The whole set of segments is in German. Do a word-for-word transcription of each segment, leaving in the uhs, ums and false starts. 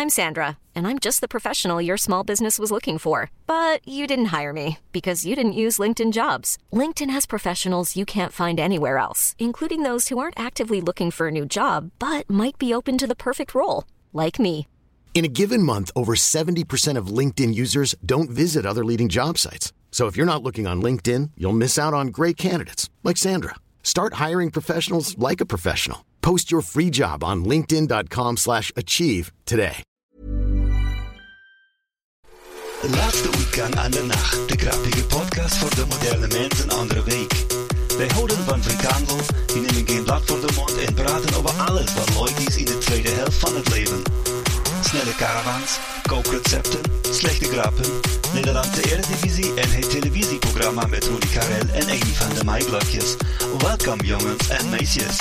I'm Sandra, and I'm just the professional your small business was looking for. But you didn't hire me because you didn't use LinkedIn Jobs. LinkedIn has professionals you can't find anywhere else, including those who aren't actively looking for a new job, but might be open to the perfect role, like me. In a given month, over seventy percent of LinkedIn users don't visit other leading job sites. So if you're not looking on LinkedIn, you'll miss out on great candidates like Sandra. Start hiring professionals like a professional. Post your free job on linkedin dot com slash achieve today. De laatste uitgang aan de nacht. De grappige podcast voor de moderne mens een andere week. Wij houden van frikandel, die nemen geen blad voor de mond en praten over alles wat leuk is in de tweede helft van het leven. Snelle caravans, kookrecepten, slechte grappen, Nederlandse Eredivisie en het televisieprogramma met Rudi Carrel en Amy van de Maiblokjes. Welkom jongens en meisjes.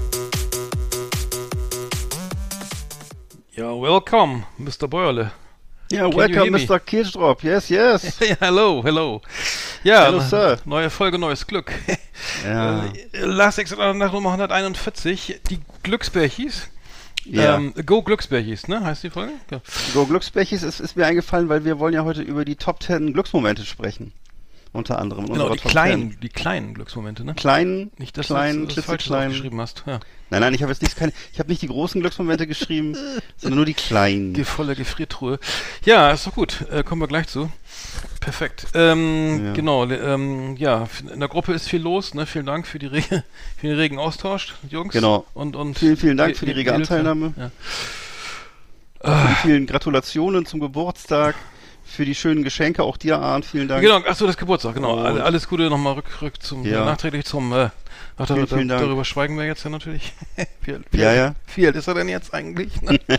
Ja, welcome, mister Beuerle. Ja, welcome, mister Kirchdrop. Yes, yes. Ja, hello, hello. Ja, hello, Sir. Neue Folge, neues Glück. Ja. Last Exit nach Nummer hunderteinundvierzig, die Glücksbärchis. Ja. Ähm, Go Glücksbärchis, ne, heißt die Folge? Ja. Go Glücksbärchis ist, ist mir eingefallen, weil wir wollen ja heute über die Top zehn Glücksmomente sprechen. Unter anderem in genau, unserer die Top kleinen, zehn. die kleinen Glücksmomente, ne? Kleinen, nicht, dass kleinen, du das falsch geschrieben hast. Ja. Nein, nein, ich habe jetzt nicht, keine, ich habe nicht die großen Glücksmomente geschrieben, sondern nur die kleinen. Die volle Gefriertruhe. Ja, ist doch gut. Äh, kommen wir gleich zu. Perfekt. Ähm, ja. Genau. Ähm, ja, in der Gruppe ist viel los. Ne? Vielen Dank für die rege, für den regen Austausch, Jungs. Genau. Und, und vielen, vielen Dank für die rege Anteilnahme. Ja. Vielen, vielen Gratulationen zum Geburtstag. Für die schönen Geschenke, auch dir, Arndt, vielen Dank. Genau, achso, das Geburtstag, genau. Oh. Alles Gute nochmal rück, rück zum, ja. nachträglich zum, äh, ach, vielen, da, vielen da, Dank. darüber schweigen wir jetzt ja natürlich. wie, wie, ja, ja. Wie alt ist er denn jetzt eigentlich?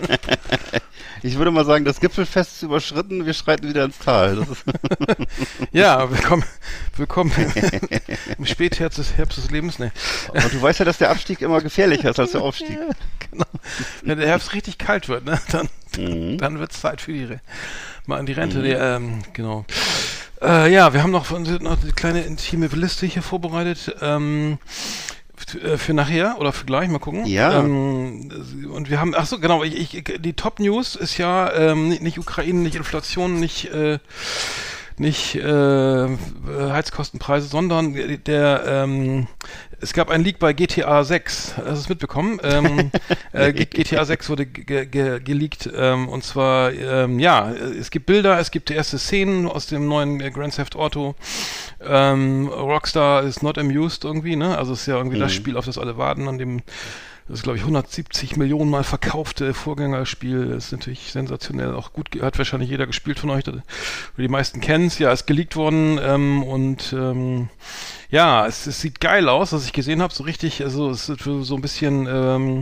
Ich würde mal sagen, das Gipfelfest ist überschritten, wir schreiten wieder ins Tal. Das ist ja, willkommen, willkommen im Spätherbst des, Herbst des Lebens. Nee. Aber du weißt ja, dass der Abstieg immer gefährlicher ist als der Aufstieg. Ja, genau. Wenn der Herbst richtig kalt wird, ne, dann, mhm. dann wird es Zeit für die Re- mal an die Rente. Mhm. Nee, ähm, genau. Äh, ja, wir haben noch, noch eine kleine intime Liste hier vorbereitet. Ähm, für nachher oder für gleich, mal gucken. Ja. Ähm, und wir haben, ach so, genau, ich, ich, die Top News ist ja ähm, nicht, nicht Ukraine, nicht Inflation, nicht äh, nicht äh, Heizkostenpreise, sondern der ähm, es gab einen Leak bei G T A sechs, hast du es mitbekommen? Ähm, äh, G T A sechs wurde ge- ge- geleakt ähm, und zwar, ähm, ja, es gibt Bilder, es gibt die erste Szenen aus dem neuen äh, Grand Theft Auto. Ähm, Rockstar is not amused irgendwie, ne? Also es ist ja irgendwie mhm. das Spiel, auf das alle warten, an dem das ist, glaube ich, hundertsiebzig Millionen Mal verkaufte Vorgängerspiel. Das ist natürlich sensationell, auch gut, hat wahrscheinlich jeder gespielt von euch. Die meisten kennen es, ja, ist geleakt worden ähm, und ähm, ja, es, es sieht geil aus, was ich gesehen habe, so richtig, also es ist so ein bisschen ähm,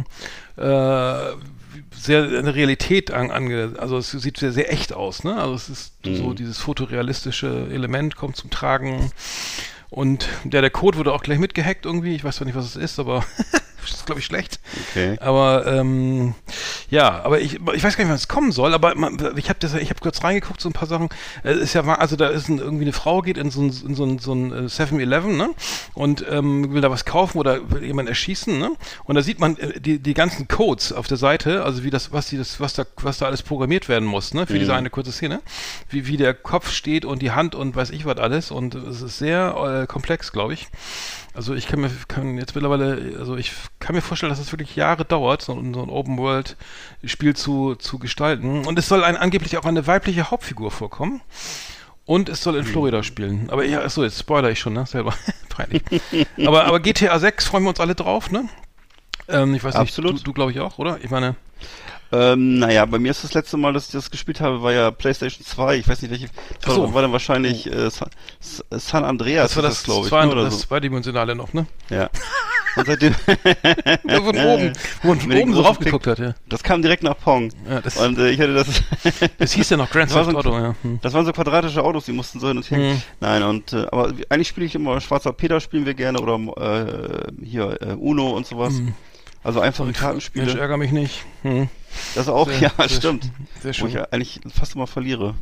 äh, sehr eine Realität an, ange, also es sieht sehr, sehr echt aus, ne? Also es ist mhm. so dieses fotorealistische Element kommt zum Tragen. Und der, der Code wurde auch gleich mitgehackt irgendwie. Ich weiß zwar nicht, was es ist, aber das ist, glaube ich, schlecht. Okay. Aber, ähm, ja, aber ich, ich weiß gar nicht, wann es kommen soll, aber man, ich habe das, ich habe kurz reingeguckt, so ein paar Sachen. Es ist ja, also da ist ein, irgendwie eine Frau, geht in so ein, in so ein, so ein seven eleven, ne? Und ähm, will da was kaufen oder will jemanden erschießen, ne? Und da sieht man äh, die, die ganzen Codes auf der Seite, also wie das, was die, das, was da, was da alles programmiert werden muss, ne? Für mhm. diese eine kurze Szene. Wie, wie der Kopf steht und die Hand und weiß ich was alles. Und es ist sehr äh, komplex, glaube ich. Also ich kann mir kann jetzt mittlerweile, also ich kann mir vorstellen, dass es wirklich Jahre dauert, so, so ein Open-World-Spiel zu, zu gestalten. Und es soll ein, angeblich auch eine weibliche Hauptfigur vorkommen. Und es soll in Florida spielen. Aber ja, achso, jetzt spoiler ich schon, ne? Selber. Peinlich. aber, aber G T A sechs freuen wir uns alle drauf, ne? Ähm, ich weiß Absolut. nicht, du, du glaube ich auch, oder? Ich meine... Ähm, naja, bei mir ist das letzte Mal, dass ich das gespielt habe, war ja PlayStation zwei. Ich weiß nicht, welche. Das so. war, war dann wahrscheinlich äh, San, San Andreas. Das war das, glaube ich. Zwei, ne, oder das so. zweidimensionale noch, ne? Ja. Und seitdem. ja, von oben. Wo man von oben so raufgeguckt hat, ja. Das kam direkt nach Pong. Ja, das und äh, ich hatte das. das hieß ja noch Grand Theft Auto, so ja. Hm. Das waren so quadratische Autos, die mussten so hin und her. Hm. Nein, und äh, aber eigentlich spiele ich immer Schwarzer Peter spielen wir gerne oder äh, hier äh, Uno und sowas. Hm. Also einfache Kartenspiele. Mensch, ärgere mich nicht. Hm. Das auch, sehr, ja, sehr stimmt. Sehr schön. Wo ich ja eigentlich fast immer verliere.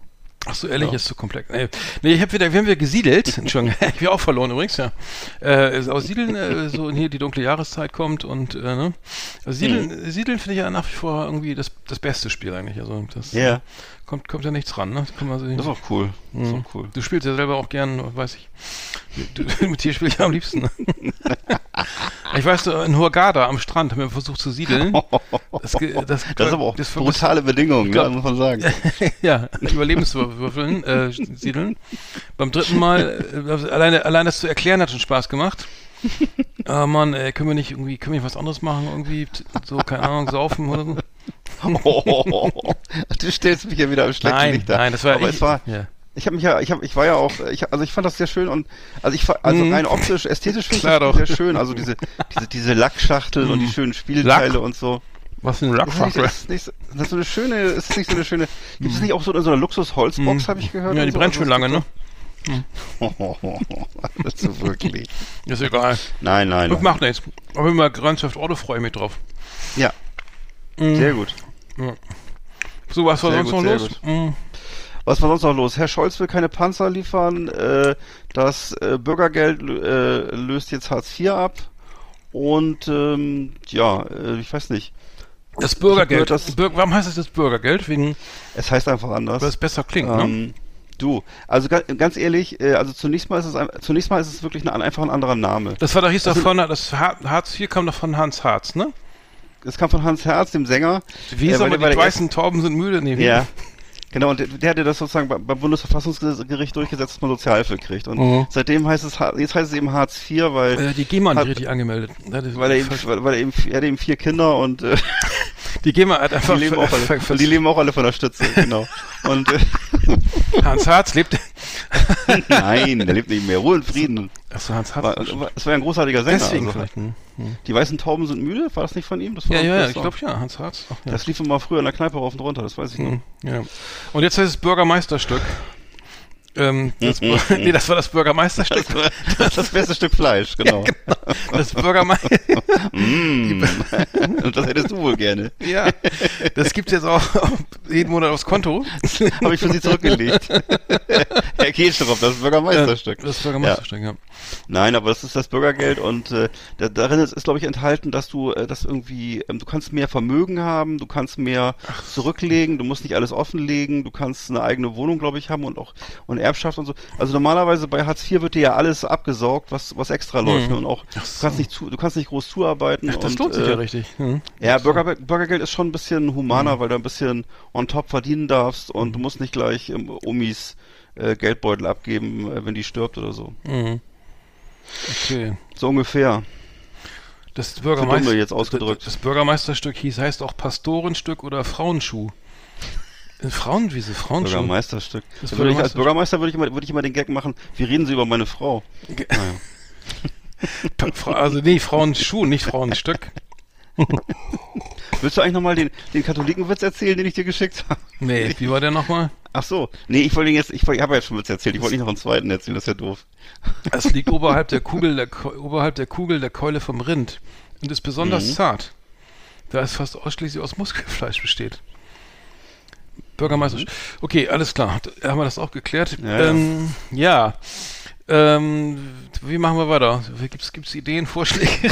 Ach so, ehrlich, ja. Ist so komplex. Nee, nee ich hab wieder, wir haben wieder gesiedelt. Entschuldigung, ich bin auch verloren übrigens, ja. Äh, aus Siedeln, äh, so hier die dunkle Jahreszeit kommt und, äh, ne. Also Siedeln, hm. Siedeln finde ich ja nach wie vor irgendwie das, das beste Spiel eigentlich. Also, das ja. kommt, kommt ja nichts ran, ne? Kann man so, das ist auch cool. Das ist auch cool. Du spielst ja selber auch gern, weiß ich. Du, mit dir spiele ich am liebsten. Ne? Ich weiß, in Hurghada am Strand haben wir versucht zu siedeln. Das, das, das ist aber auch das brutale Bedingungen, glaub, ja, muss man sagen. Ja, Überlebenswürfeln, äh, siedeln. Beim dritten Mal, äh, alleine, allein das zu erklären hat schon Spaß gemacht. Aber Mann, ey, können wir nicht irgendwie, können wir nicht was anderes machen? Irgendwie, so, keine Ahnung, saufen oder so? Oh, du stellst mich ja wieder am schlechten nein, Licht da. Nein, das war aber ich, es war, ja. Ich habe mich ja, ich habe, ich war ja auch, ich, also ich fand das sehr schön und also ich, also rein optisch, ästhetisch finde ich das sehr schön. Also diese, diese, diese Lackschachteln und die schönen Spielteile Lack. Und so. Was für eine Lackschachtel? Das ist nicht, das ist so eine schöne, ist das nicht so eine schöne, gibt es nicht auch so in so einer Luxus-Holzbox, habe ich gehört? Ja, die so? brennt schon lange, ne? Das ist wirklich. Ist egal. Nein, nein. Das macht nichts. Aber immer Grand Theft Auto freue ich mich drauf. Ja. Mhm. Sehr gut. Ja. So, was war sehr sonst gut, noch los? Mhm. Was war sonst noch los? Herr Scholz will keine Panzer liefern. Äh, das äh, Bürgergeld äh, löst jetzt Hartz vier ab. Und ähm, ja, äh, ich weiß nicht. Das Bürgergeld. Gehört, das, Bür- warum heißt es das Bürgergeld? Wegen. Es heißt einfach anders. Weil es besser klingt, ähm, ne? Du, also ganz, ganz ehrlich, äh, also zunächst mal ist es ein, zunächst mal ist es wirklich ein, einfach ein anderer Name. Das war doch hieß also, davon, das Hartz vier kam doch von Hans Harz, ne? Das kam von Hans Herz, dem Sänger. Wie hieß äh, aber die weißen Tauben sind müde? Nee, wie? Ja. Genau, und der, der hatte das sozusagen beim, beim Bundesverfassungsgericht durchgesetzt, dass man Sozialhilfe kriegt. Und mhm. seitdem heißt es, jetzt heißt es eben Hartz vier, weil... Äh, die GEMA nicht richtig angemeldet. Weil er, eben, weil, weil er eben, er hat eben vier Kinder und... Äh, die GEMA hat einfach... Die leben, auch alle, die leben auch alle von der Stütze, genau. Und... Äh, Hans Harz lebt... Nein, der lebt nicht mehr. Ruhe und Frieden. Achso, Hans Harz. War, war, das war ja ein großartiger Sänger. Deswegen also, vielleicht. Hm. Die weißen Tauben sind müde, war das nicht von ihm? Das war ja, ja, ja, ich glaube ja, Hans Harz. Ach, ja. Das lief immer früher in der Kneipe rauf und runter, das weiß ich noch. Hm, ja. Und jetzt heißt es Bürgermeisterstück. Ähm, das, nee, das war das Bürgermeisterstück. Das, war, das ist das beste Stück Fleisch, genau. Ja, genau. Das Bürgermeister. mm, und das hättest du wohl gerne. Ja, das gibt's jetzt auch jeden Monat aufs Konto. Habe ich für Sie zurückgelegt. Herr Kehlstrup, das Bürgermeisterstück. Ja, das Bürgermeisterstück, ja. ja. Nein, aber das ist das Bürgergeld und äh, da, darin ist, ist glaube ich, enthalten, dass du äh, das irgendwie, ähm, du kannst mehr Vermögen haben, du kannst mehr Ach. zurücklegen, du musst nicht alles offenlegen, du kannst eine eigene Wohnung, glaube ich, haben und auch und Erbschaft und so. Also normalerweise bei Hartz vier wird dir ja alles abgesaugt, was was extra mhm. läuft. Ne? Und auch so. du kannst nicht zu, du kannst nicht groß zuarbeiten. Ach, das und, lohnt sich äh, ja richtig. Mhm. Ja, Bürger, Bürgergeld ist schon ein bisschen humaner, mhm. weil du ein bisschen on top verdienen darfst und mhm. du musst nicht gleich ähm, Omis äh, Geldbeutel abgeben, äh, wenn die stirbt oder so. Mhm. Okay. So ungefähr. Das Bürgermeister jetzt ausgedrückt. Das, das Bürgermeisterstück hieß, heißt auch Pastorenstück oder Frauenschuh. Frauenwiese, Frauenschuh. Bürgermeisterstück. Das würde ich, als Bürgermeister würde ich, immer, würde ich immer den Gag machen, wie reden Sie über meine Frau? Naja. Also nee, Frauenschuh, nicht Frauenstück. Willst du eigentlich nochmal den, den Katholikenwitz erzählen, den ich dir geschickt habe? Nee, wie war der nochmal? Ach so, nee, ich wollte jetzt, ich, ich habe ja jetzt schon Witz erzählt, ich wollte nicht noch einen zweiten erzählen, das ist ja doof. Es liegt oberhalb der Kugel der, oberhalb der Kugel der Keule vom Rind und ist besonders mhm. zart, da es fast ausschließlich aus Muskelfleisch besteht. Bürgermeister. Mhm. Okay, alles klar, da haben wir das auch geklärt. Ja, ähm, ja. ja. Ähm, wie machen wir weiter? Gibt's, gibt's Ideen, Vorschläge?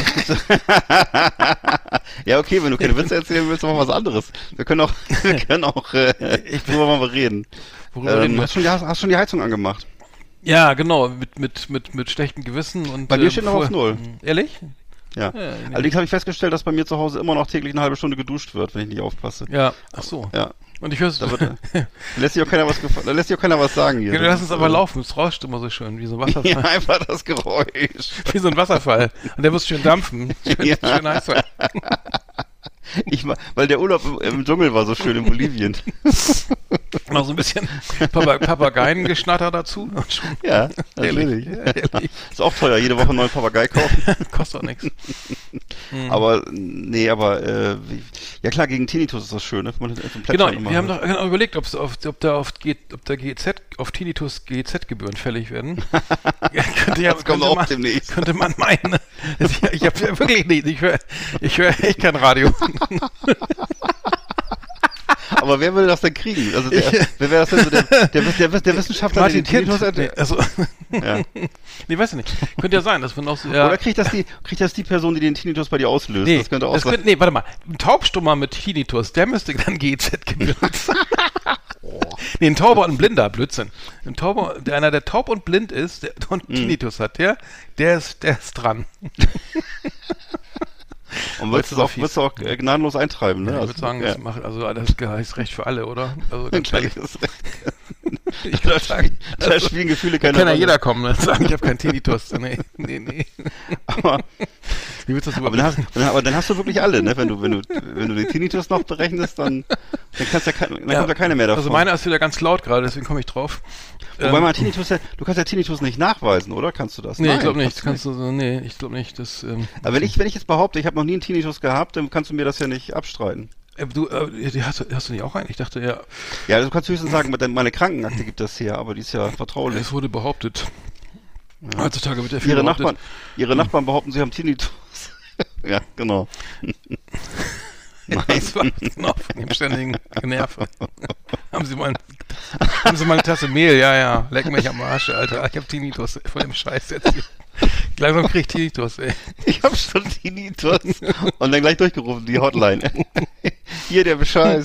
Ja, okay, wenn du keine Witze erzählen willst, machen wir was anderes. Wir können auch, wir können auch, äh, ich, worüber wir reden. Worüber ähm, reden wir? Hast schon, die, hast schon die Heizung angemacht? Ja, genau, mit, mit, mit, mit schlechtem Gewissen und. Bei dir steht noch auf Null. Ehrlich? Ja. ja nee. Allerdings habe ich festgestellt, dass bei mir zu Hause immer noch täglich eine halbe Stunde geduscht wird, wenn ich nicht aufpasse. Ja, ach so. Ja. Und ich höre es. Da, da lässt sich auch keiner was gefallen, da lässt sich auch keiner was sagen hier. Ja, lass uns aber äh, laufen, es rauscht immer so schön, wie so ein Wasserfall. Ja, einfach das Geräusch. Wie so ein Wasserfall. Und der muss schön dampfen. Schön, ja. schön heiß sein. Ich, weil der Urlaub im, im Dschungel war so schön in Bolivien. Noch so ein bisschen Papa, Papageiengeschnatter dazu. Ja, natürlich. Ehrlich. Ist auch teuer, jede Woche einen neuen Papagei kaufen. Kostet auch nichts. Mhm. Aber, nee, aber, äh, wie, ja klar, gegen Tinnitus ist das schön, ne? Man so genau, wir haben doch genau überlegt, ob's auf, ob da auf, ob da G Z, auf Tinnitus G Z-Gebühren fällig werden. Ja, könnte ja, das kommt könnte auch man, demnächst. Könnte man meinen. Ich, ich habe ja wirklich nicht, ich höre ich hör echt kein Radio. Aber wer will das denn kriegen? Also der, Ich- wer wäre das denn so der, der, der, der, der Wissenschaftler, Martin der den Kind. Tinnitus Nee, hat? also, Ja. nee, weiß ich nicht. Könnte ja sein, dass wir noch so, ja. Oder kriegt das die, kriegt das die Person, die den Tinnitus bei dir auslöst? Nee, das könnte auch das sein. könnte, nee, warte mal. Ein Taubstummer mit Tinnitus, der müsste dann G Z gebildet. Nee, ein Tauber und ein Blinder, Blödsinn. Ein Tauber, der, einer, der taub und blind ist der, und Mhm. Tinnitus hat, der, der ist, der ist dran. Und würdest du Das auch, ist würdest du auch äh, gnadenlos eintreiben, ne? Ich Also, würde sagen, ja. das macht, also das ist Recht für alle, oder? Also ganz ehrlich, Das- ich würde sagen, Da spielen Gefühle da keine kann ja Rolle. jeder kommen und sagen, ich habe keinen Tinnitus. Nee, nee, nee. Aber, Wie willst du das aber, dann hast, dann, aber dann hast du wirklich alle, ne? Wenn du, wenn du, wenn du den Tinnitus noch berechnest, dann, dann kannst ja, kein, dann kommt ja keiner mehr davon. Also meiner ist wieder ganz laut gerade, deswegen komme ich drauf. Wobei Ähm, man Tinnitus ja, du kannst ja Tinnitus nicht nachweisen, oder? Kannst du das? Nee, Nein, ich glaube nicht. kannst Kannst du du so, nee, ich glaube nicht. Das, ähm, Aber wenn ich, wenn ich jetzt behaupte, ich habe noch nie einen Tinnitus gehabt, dann kannst du mir das ja nicht abstreiten. äh, du, äh, die hast, du- hast du nicht auch einen? Ich dachte, ja, Ja, du kannst höchstens sagen, meine Krankenakte gibt das her, aber die ist ja vertraulich. es wurde behauptet. Heutzutage wird ja viel Ihre behauptet. Nachbarn, ihre Nachbarn behaupten, sie haben Tinnitus. Ja, genau. Das war genau von dem ständigen Generve. haben Sie mal, haben Sie mal eine Tasse Mehl? Ja, ja. Leck mich am Arsch, Alter. Ich hab Tinnitus von dem Scheiß jetzt. Langsam krieg ich Tinnitus, ey. Ich habe schon Tinnitus. Und dann gleich durchgerufen, die Hotline. Hier, der Bescheid.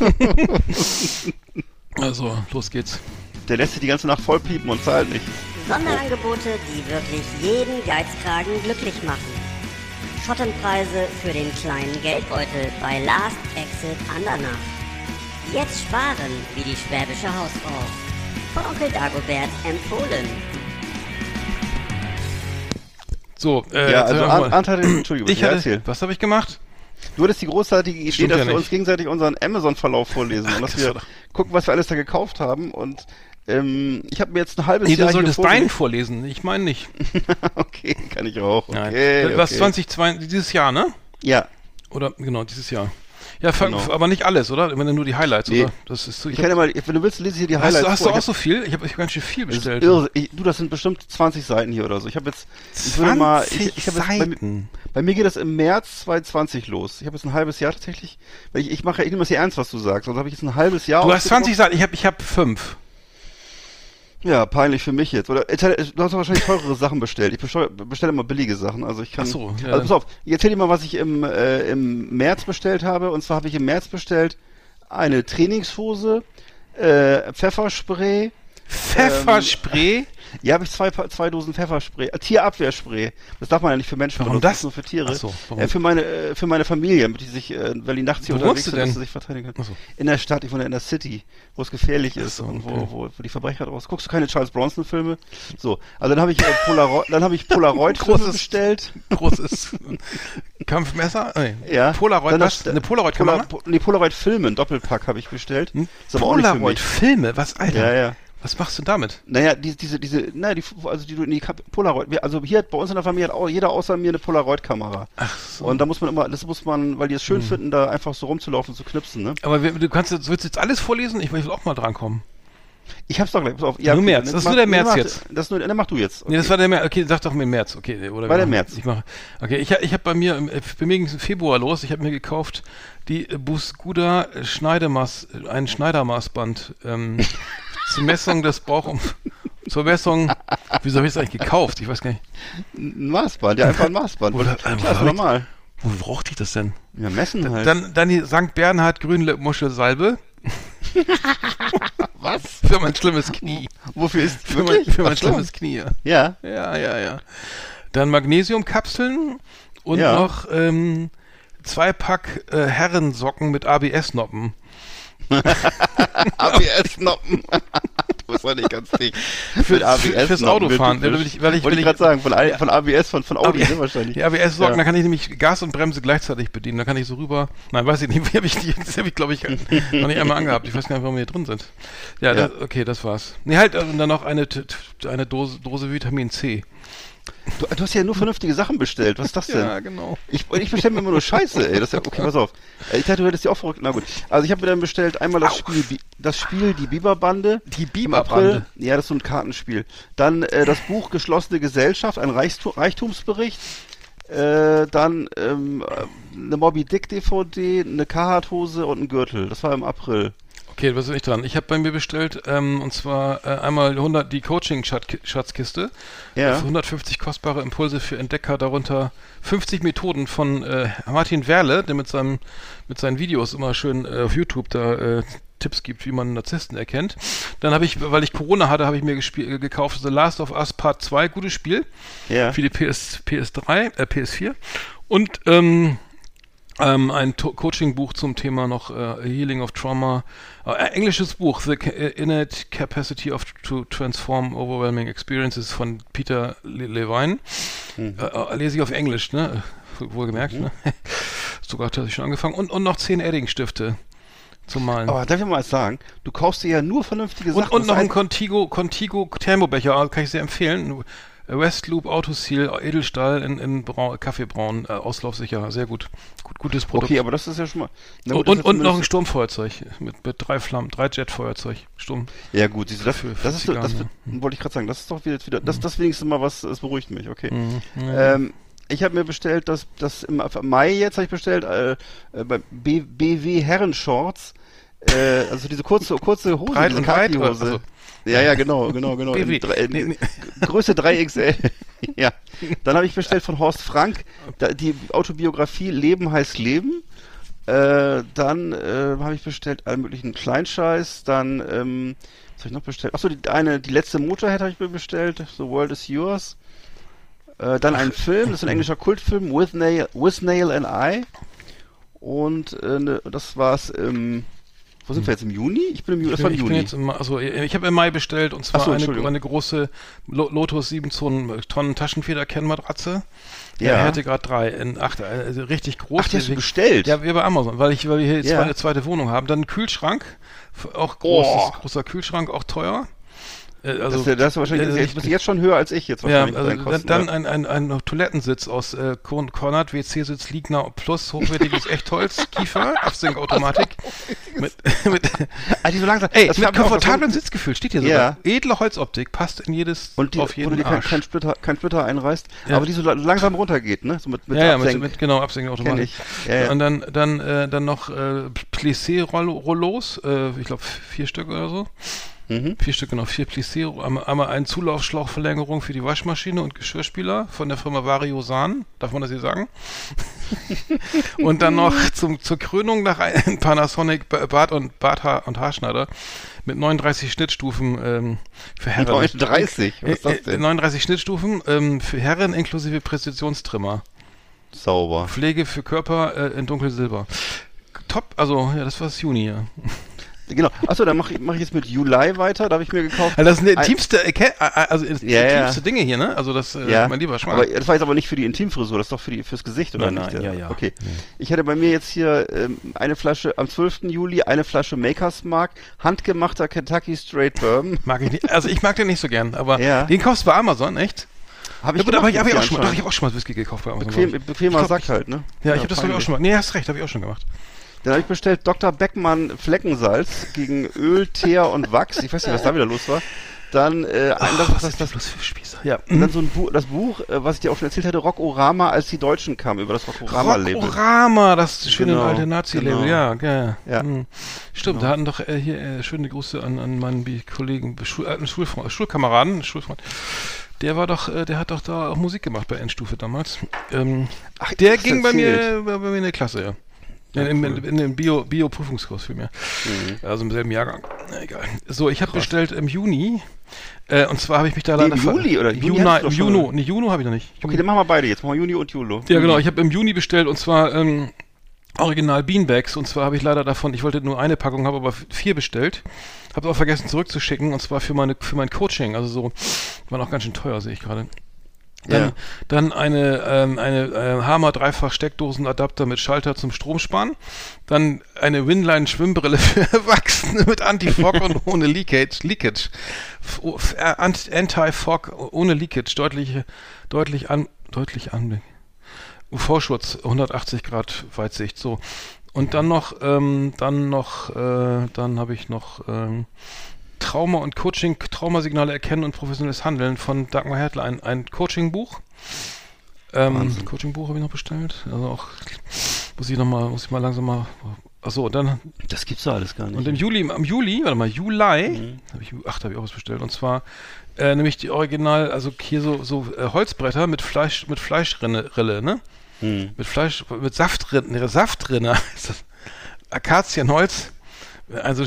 Also, los geht's. Der lässt sich die ganze Nacht voll piepen und zahlt nicht. Sonderangebote, die wirklich jeden Geizkragen glücklich machen. Schottenpreise für den kleinen Geldbeutel bei Last Exit Andernach. Jetzt sparen wie die schwäbische Hausfrau. Von Onkel Dagobert empfohlen. So, äh, Ja, jetzt also haben wir Arndt mal- Arndt hatte, Entschuldigung, ich ja, hatte, erzähl. was habe ich gemacht? Du hattest die großartige Idee, Stimmt dass ja wir uns nicht. gegenseitig unseren Amazon-Verlauf vorlesen und dass das wir war doch- gucken, was wir alles da gekauft haben. Und ähm, ich habe mir jetzt ein halbes Nee, Jahr du solltest hier deinen vorgelegt. vorlesen. Ich meine nicht. Okay, kann ich auch. Okay, Nein. Was okay. zwanzig zweiundzwanzig, dieses Jahr, ne? Ja, Oder, genau, dieses Jahr. Ja, fang, Genau. aber nicht alles, oder? Wenn nur die Highlights, Nee. oder? Das ist so, ich ich kann ja hab, mal, wenn du willst, lese ich hier die hast Highlights du, hast du vor. auch Ich so viel? Ich habe ich hab ganz schön viel hab- das ist bestellt. irre. Ich, du, das sind bestimmt zwanzig Seiten hier oder so. Ich habe jetzt, ich würde mal, ich, ich habe jetzt, bei, mir- Seiten. bei mir geht das im März zwanzig zwanzig los. Ich habe jetzt ein halbes Jahr tatsächlich, weil ich, ich mache, ich nehme das hier ernst, was du sagst. Also habe ich jetzt ein halbes Jahr. Du hast ausgedruckt. zwanzig Seiten, ich habe ich hab fünf. Ja, peinlich für mich jetzt. Oder äh, du hast wahrscheinlich teurere Sachen bestellt. Ich bestelle, bestelle immer billige Sachen. Also ich kann. Ach so, ja, also dann- pass auf, ich erzähl dir mal, was ich im, äh, im März bestellt habe. Und zwar habe ich im März bestellt eine Trainingshose, äh, Pfefferspray. Pfefferspray? Ja, habe ich zwei, Pa- zwei Dosen Pfefferspray, äh, Tierabwehrspray. Das darf man ja nicht für Menschen Warum benutzen, das? nur für Tiere. Ach so, warum? Äh, für meine, äh, für meine Familie, damit die sich, äh, weil die nachts hier Wo unterwegs wohnst du sind, dass denn? sie sich verteidigen können. Ach so. In der Stadt, ich wohne in der City, wo es gefährlich ist so, und wo, okay. wo, wo die Verbrecher draus. Guckst du keine Charles Bronson Filme? So, also dann habe ich äh, Polaroid, dann habe ich Polaroid Filme Großes- bestellt. Großes Kampfmesser? Nee. Ja. Polaroid, Dann was? das- Eine Polaroid-Kamera? Polar, nee, Polaroid Filme, ein Doppelpack habe ich bestellt. Hm? Ist aber auch nicht für mich. Polaroid-Filme? Was, Alter? Ja, ja. Was machst du damit? Naja, die, diese, diese, naja, die, also die du in die Kap Polaroid, wir- also hier bei uns in der Familie hat auch jeder außer mir eine Polaroid-Kamera. Ach so. Und da muss man immer, das muss man, weil die es schön finden, da einfach so rumzulaufen, zu knipsen, ne? Aber wir- du kannst, jetzt- willst du jetzt alles vorlesen? Ich will auch mal drankommen. Ich hab's doch gleich, pass auf. Ja, Nur okay, März. dann Das ist mach- nur der März mach- jetzt. Das ist nur, dann mach du jetzt. Nee, das war der März. Okay, sag doch mir März. Okay, oder War wir der machen- März. Ich mache. Okay, ich, ich habe bei mir, im- bei mir ging es im Februar los. Ich habe mir gekauft die äh, Busguda Schneidemaß, äh, ein Schneidermaßband ähm, zur Messung des Bauch, zur Messung. Wieso habe ich das eigentlich gekauft? Ich weiß gar nicht. Ein Maßband, ja, einfach ein Maßband. Oder- Klar, äh, ist hab ich- normal. Wo brauchte ich das denn? Ja, messen halt. Dann, dann die Sankt Bernhard Grünmuschelsalbe. was? Für mein schlimmes Knie. Wofür ist, Für mein, wirklich? für mein Ach so. schlimmes Knie. Ja. Ja. Ja, ja, ja. Dann Magnesiumkapseln und Ja. noch ähm, zwei Pack äh, Herrensocken mit A B S-Noppen. A B S-Noppen. Du bist doch nicht ganz dick. Für, Mit A B S fürs Noppen, Autofahren. wild, Weil wild. ich, weil ich, Wollte weil ich gerade sagen, von, I- von A B S, von, von Audi, ne, wahrscheinlich. Die A B S-Socken, Ja. da kann ich nämlich Gas und Bremse gleichzeitig bedienen. Da kann ich so rüber. Nein, weiß ich nicht. Wie habe ich die? Das habe ich, glaube ich, noch nicht einmal angehabt. Ich weiß gar nicht, warum wir hier drin sind. Ja, Ja. Das, okay, das war's. Nee, halt, und dann noch eine, t- t- eine Dose, Dose Vitamin C. Du, du hast ja nur vernünftige Sachen bestellt. Was ist das denn? Ja, genau. Ich, ich bestelle mir immer nur Scheiße, ey. Das ist ja, okay, pass auf. Äh, Ich dachte, du hättest die auch verrückt. Na gut. Also ich habe mir dann bestellt einmal das Spiel, Bi- das Spiel Die Biberbande. Die Im April. Biberbande. Ja, das ist so ein Kartenspiel. Dann äh, das Buch Geschlossene Gesellschaft, ein Reichstu Reichtumsbericht. äh, dann ähm, eine Moby Dick D V D, eine Carhartt-Hose und ein Gürtel. Das war im April. Okay, was ist nicht dran? Ich habe bei mir bestellt, ähm, und zwar äh, einmal hundert die Coaching-Schatzkiste. Ja. Für hundertfünfzig kostbare Impulse für Entdecker, darunter fünfzig Methoden von äh, Martin Werle, der mit seinem mit seinen Videos immer schön äh, auf YouTube da äh, Tipps gibt, wie man Narzissten erkennt. Dann habe ich, weil ich Corona hatte, habe ich mir gespiel- gekauft The Last of Us Part zwei, gutes Spiel. Ja. Für die P S, P S drei, äh, P S vier. Und ähm, Ähm, ein to- Coaching-Buch zum Thema noch äh, Healing of Trauma. Äh, englisches Buch, The Ca- Innate Capacity of to Transform Overwhelming Experiences von Peter Le- Levine. Mhm. Äh, äh, lese ich auf Englisch, ne? Wohlgemerkt, mhm. ne? Sogar hatte ich schon angefangen. Und, und noch zehn Edding-Stifte zum Malen. Aber darf ich mal sagen, du kaufst dir ja nur vernünftige und, Sachen. Und noch ein Contigo, Contigo Thermobecher, kann ich sehr empfehlen. Westloop Autoseal Edelstahl in, in Braun, Kaffeebraun, äh, auslaufsicher, sehr gut. gut. Gutes Produkt. Okay, aber das ist ja schon mal... Na Und, gut, das und, ist und noch ein zumindest- Sturmfeuerzeug mit, mit drei Flammen, drei Jetfeuerzeug, Sturm. Ja gut, siehst du, das, Für- für das ist so- das Zigarren, wollte ich gerade sagen, das ist doch wieder, wieder das, das wenigstens mal was, das beruhigt mich, okay. Mhm. Ja. Ähm, ich habe mir bestellt, das, das im Mai jetzt habe ich bestellt, äh, äh, bei B, BW Herrenshorts, äh, also diese kurze, kurze Hose, Breit diese und breit, oder? Khaki-Hose. Also- Ja, ja, genau, genau, genau. B W. In drei, in Nee, nee. Größe drei X L. Ja. Dann habe ich bestellt von Horst Frank, da, die Autobiografie Leben heißt Leben. Äh, dann äh, habe ich bestellt allen möglichen Kleinscheiß. Dann, ähm, was habe ich noch bestellt? Achso, die eine, die letzte Motorhead habe ich mir bestellt. The World is Yours. Äh, dann ein Film, das ist ein englischer Kultfilm, With Nail, With Nail and I. Und äh, ne, das war's im... Wo sind wir jetzt, im Juni? Ich bin im Juni, das Ich war bin, im ich bin Juni. jetzt im, also ich habe im Mai bestellt und zwar Ach so, eine, Entschuldigung. eine große Lo- Lotus sieben Tonnen Taschenfeder-Kennmatratze. Ja. Ja, Härtegrad drei in acht, also richtig groß. Ach, die hast du Wir- bestellt? Ja, wir bei Amazon, weil ich, weil wir hier jetzt Ja. eine zweite Wohnung haben. Dann ein Kühlschrank, f- auch großes, Oh. großer Kühlschrank, auch teuer. Äh, Also, das, ist ja- das ist wahrscheinlich äh, jetzt, bist du jetzt schon höher als ich jetzt ja, wahrscheinlich. also mit deinen dann, Kosten, dann ja. ein, ein, ein Toilettensitz aus äh, Korn- Kornat, W C-Sitz, Liegner plus hochwertiges Echtholz, Kiefer, Absinkautomatik. mit, mit, Ah, die so langsam. ey, das mit fand ich auch komfortablem davon- Sitzgefühl, steht hier Ja. sogar. Edle Holzoptik, passt in jedes, Und die, auf wo du jeden dir kein, Arsch. kein, Splitter, kein Splitter einreißt, Ja. aber die so la- langsam runtergeht, ne? So mit, mit ja, ja, mit, Absenk- mit genau, Kenn Absenkautomatik. ich. Ja, ja. Und dann, dann, äh, dann noch äh, Plissé-Rollos, äh, ich glaube vier Stück oder so. Mhm. Vier Stück, genau, vier Plissé, einmal, einmal eine Zulaufschlauchverlängerung für die Waschmaschine und Geschirrspüler von der Firma Variosan, darf man das hier sagen? Und dann noch zum, zur Krönung nach einem Panasonic Bart- und Barthaar- und Haarschneider mit neununddreißig Schnittstufen ähm, für Herren. neununddreißig? Was ist das Äh, äh, denn? neununddreißig Schnittstufen ähm, für Herren inklusive Präzisionstrimmer. Sauber. Pflege für Körper äh, in dunkelsilber. Top, also ja, das war das Juni, ja. Genau. Achso, dann mache ich, mach ich jetzt mit Juli weiter, da habe ich mir gekauft. Also das sind die Ein- intimste, äh, ke- äh, also das Ja, ja. intimste Dinge hier, ne? Also das, äh, Ja, mein lieber Schmarrn. aber das war jetzt aber nicht für die Intimfrisur, das ist doch für die, fürs Gesicht, oder Nein, nicht? nein, ja, ja. Okay. Ich hatte bei mir jetzt hier ähm, eine Flasche, am zwölften Juli, eine Flasche Maker's Mark, handgemachter Kentucky Straight Bourbon. Mag ich nicht, also ich mag den nicht so gern, aber Ja. den kaufst du bei Amazon, echt? Habe Ja ich gut, aber ich gemacht habe ich auch jetzt schon mal, hier doch, ich habe auch schon mal Whisky gekauft bei Amazon. Bequem, glaub ich. bequemer Ich glaub, Sack ich- halt, ne? Ja, ich habe das glaube ich auch peinlich. schon mal. Nee, hast recht, habe ich auch schon gemacht. Dann habe ich bestellt Doktor Beckmann Fleckensalz gegen Öl, Teer und Wachs. Ich weiß nicht, was da wieder los war. Dann, äh, ein, das, das, das, bloß für Spießer? Ja. und dann so ein Buch, das Buch, äh, was ich dir auch schon erzählt hatte, Rockorama, als die Deutschen kamen, über das Rockorama-Label. Rockorama, das schöne Genau, alte Nazi-Label, genau. ja, ja. Ja. Hm. Stimmt, Genau. da hatten doch äh, hier äh, schöne Grüße an, an meinen Bi- Kollegen, Schul, äh, Schulfreund, Schulkameraden, Schulfreund. Der war doch, äh, der hat doch da auch Musik gemacht bei Endstufe damals. Ähm, Ach, der das ging bei erzählt. mir, bei, bei mir in der Klasse, ja. Ja, in, cool. in, in den Bio, Bio-Prüfungskurs für mich. Mhm. Also im selben Jahrgang. Na, egal. So, ich habe bestellt im Juni. Äh, und zwar habe ich mich da Nee, leider im ver- Juli, oder? Im Juni Juni, hast du im doch schon- Juno. Nee, Juno habe ich noch nicht. Okay, dann machen wir beide jetzt. Machen wir Juni und Juli. Ja, genau. Ich habe im Juni bestellt und zwar ähm, Original Beanbags. Und zwar habe ich leider davon, ich wollte nur eine Packung, habe aber vier bestellt. Habe auch vergessen zurückzuschicken und zwar für meine für mein Coaching. Also so, waren auch ganz schön teuer, sehe ich gerade. Dann, Ja. dann eine, ähm, eine äh, Hammer dreifach Steckdosenadapter mit Schalter zum Stromsparen. Dann eine Winline Schwimmbrille für Erwachsene mit Anti-Fog und ohne Leakage. Leakage. F- f- äh, Ant- Anti-Fog ohne Leakage. Deutlich, deutlich an, deutlich Anblick. U V-Schutz, hundertachtzig Grad Weitsicht. So. Und dann noch, ähm, dann noch, äh, dann habe ich noch, ähm, Trauma und Coaching, Traumasignale erkennen und professionelles Handeln von Dagmar Hertel, ein, ein Coaching-Buch. Ähm, Coaching-Buch habe ich noch bestellt. Also auch muss ich noch mal, muss ich mal langsam mal. Achso, dann. Das gibt's doch alles gar nicht. Und im Juli, am Juli, warte mal, Juli, Mhm. habe ich, ach, da habe ich auch was bestellt. Und zwar äh, nämlich die Original, also hier so so äh, Holzbretter mit Fleisch, mit Fleischrinne, Rille, ne? Mhm. Mit Fleisch, mit Saftrinne, ne, Saftrinne. Akazienholz. Also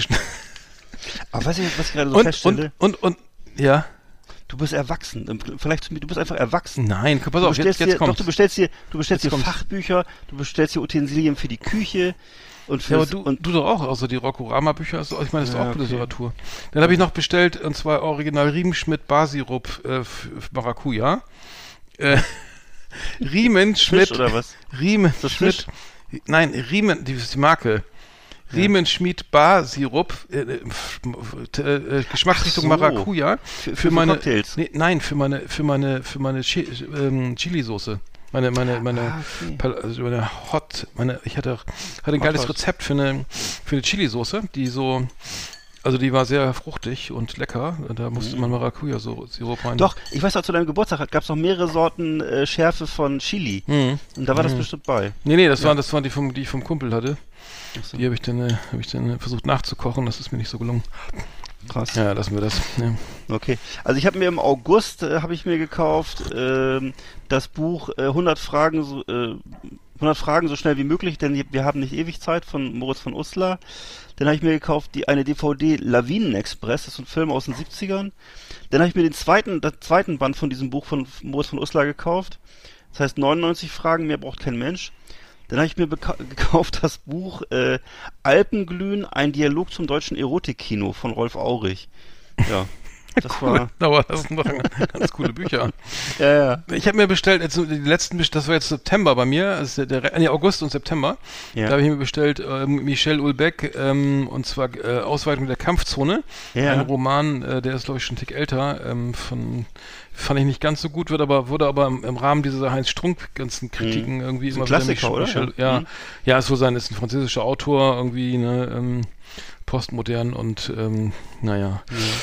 Aber weißt du, was ich gerade so und, feststelle? und, und, und, ja. Du bist erwachsen. Vielleicht, du bist einfach erwachsen. Nein, pass Du auf, jetzt, bestellst jetzt dir, kommt's. doch, du bestellst dir, du bestellst Jetzt dir kommt's. Fachbücher, du bestellst dir Utensilien für die Küche und für Ja, aber du, und du doch auch, also die Rockorama-Bücher, also ich meine, das ist Ja, auch okay. Literatur. Dann habe ich noch bestellt, und zwar Original Riemenschmidt Barsirup äh, für Maracuja. Äh, Riemenschmidt. Fisch oder was? Riemenschmidt. Nein, Riemen, die ist die Marke. Riemenschmidt Barsirup, äh, f- f- äh, Geschmacksrichtung Ach so. Maracuja. Für, Für meine, Cocktails. nee, nein, für meine, für meine, für meine Chi ähm, Chili-Soße. Meine, meine, meine, Ah, okay. Pal- also meine Hot, meine, ich hatte, hatte ein geiles Hot. Rezept für eine, für eine Chili-Soße, die so, also die war sehr fruchtig und lecker. Da musste man Maracuja-Sirup rein. Mhm. Doch, ich weiß auch, zu deinem Geburtstag gab es noch mehrere Sorten äh, Schärfe von Chili. Mhm. Und da war das bestimmt bei. Nee, nee, das waren, das waren die vom, die ich vom Kumpel hatte. Ach so. Die habe ich dann, äh, habe ich dann äh, versucht nachzukochen, das ist mir nicht so gelungen. Krass. Ja, lassen wir das. Ja. Okay. Also ich habe mir im August, äh, habe ich mir gekauft, ähm, das Buch äh, hundert Fragen, so, äh, hundert Fragen so schnell wie möglich, denn wir haben nicht ewig Zeit von Moritz von Uslar. Dann habe ich mir gekauft die eine D V D Lawinenexpress, das ist ein Film aus den siebzigern. Dann habe ich mir den zweiten, den zweiten Band von diesem Buch von Moritz von Uslar gekauft. Das heißt neunundneunzig Fragen, mehr braucht kein Mensch. Dann habe ich mir beka- gekauft das Buch äh, Alpenglühen, ein Dialog zum deutschen Erotikkino von Rolf Aurich. Ja, das war... Aber das sind doch ganz coole Bücher. Ja, ja. Ich habe mir bestellt, jetzt, die letzten, das war jetzt September bei mir, also der, der, nee, August und September. Ja. Da habe ich mir bestellt äh, Michel Houellebecq, ähm, und zwar äh, Ausweitung der Kampfzone. Ja. Ein Roman, äh, der ist glaube ich schon einen Tick älter, ähm, von fand ich nicht ganz so gut, wird aber, wurde aber im, im Rahmen dieser Heinz Strunk ganzen Kritiken Mhm. irgendwie Ist ein immer Klassiker, wieder oder? Michel, ja, Mhm. ja, ist so sein, ist ein französischer Autor irgendwie, ne, ähm, postmodern und ähm, naja,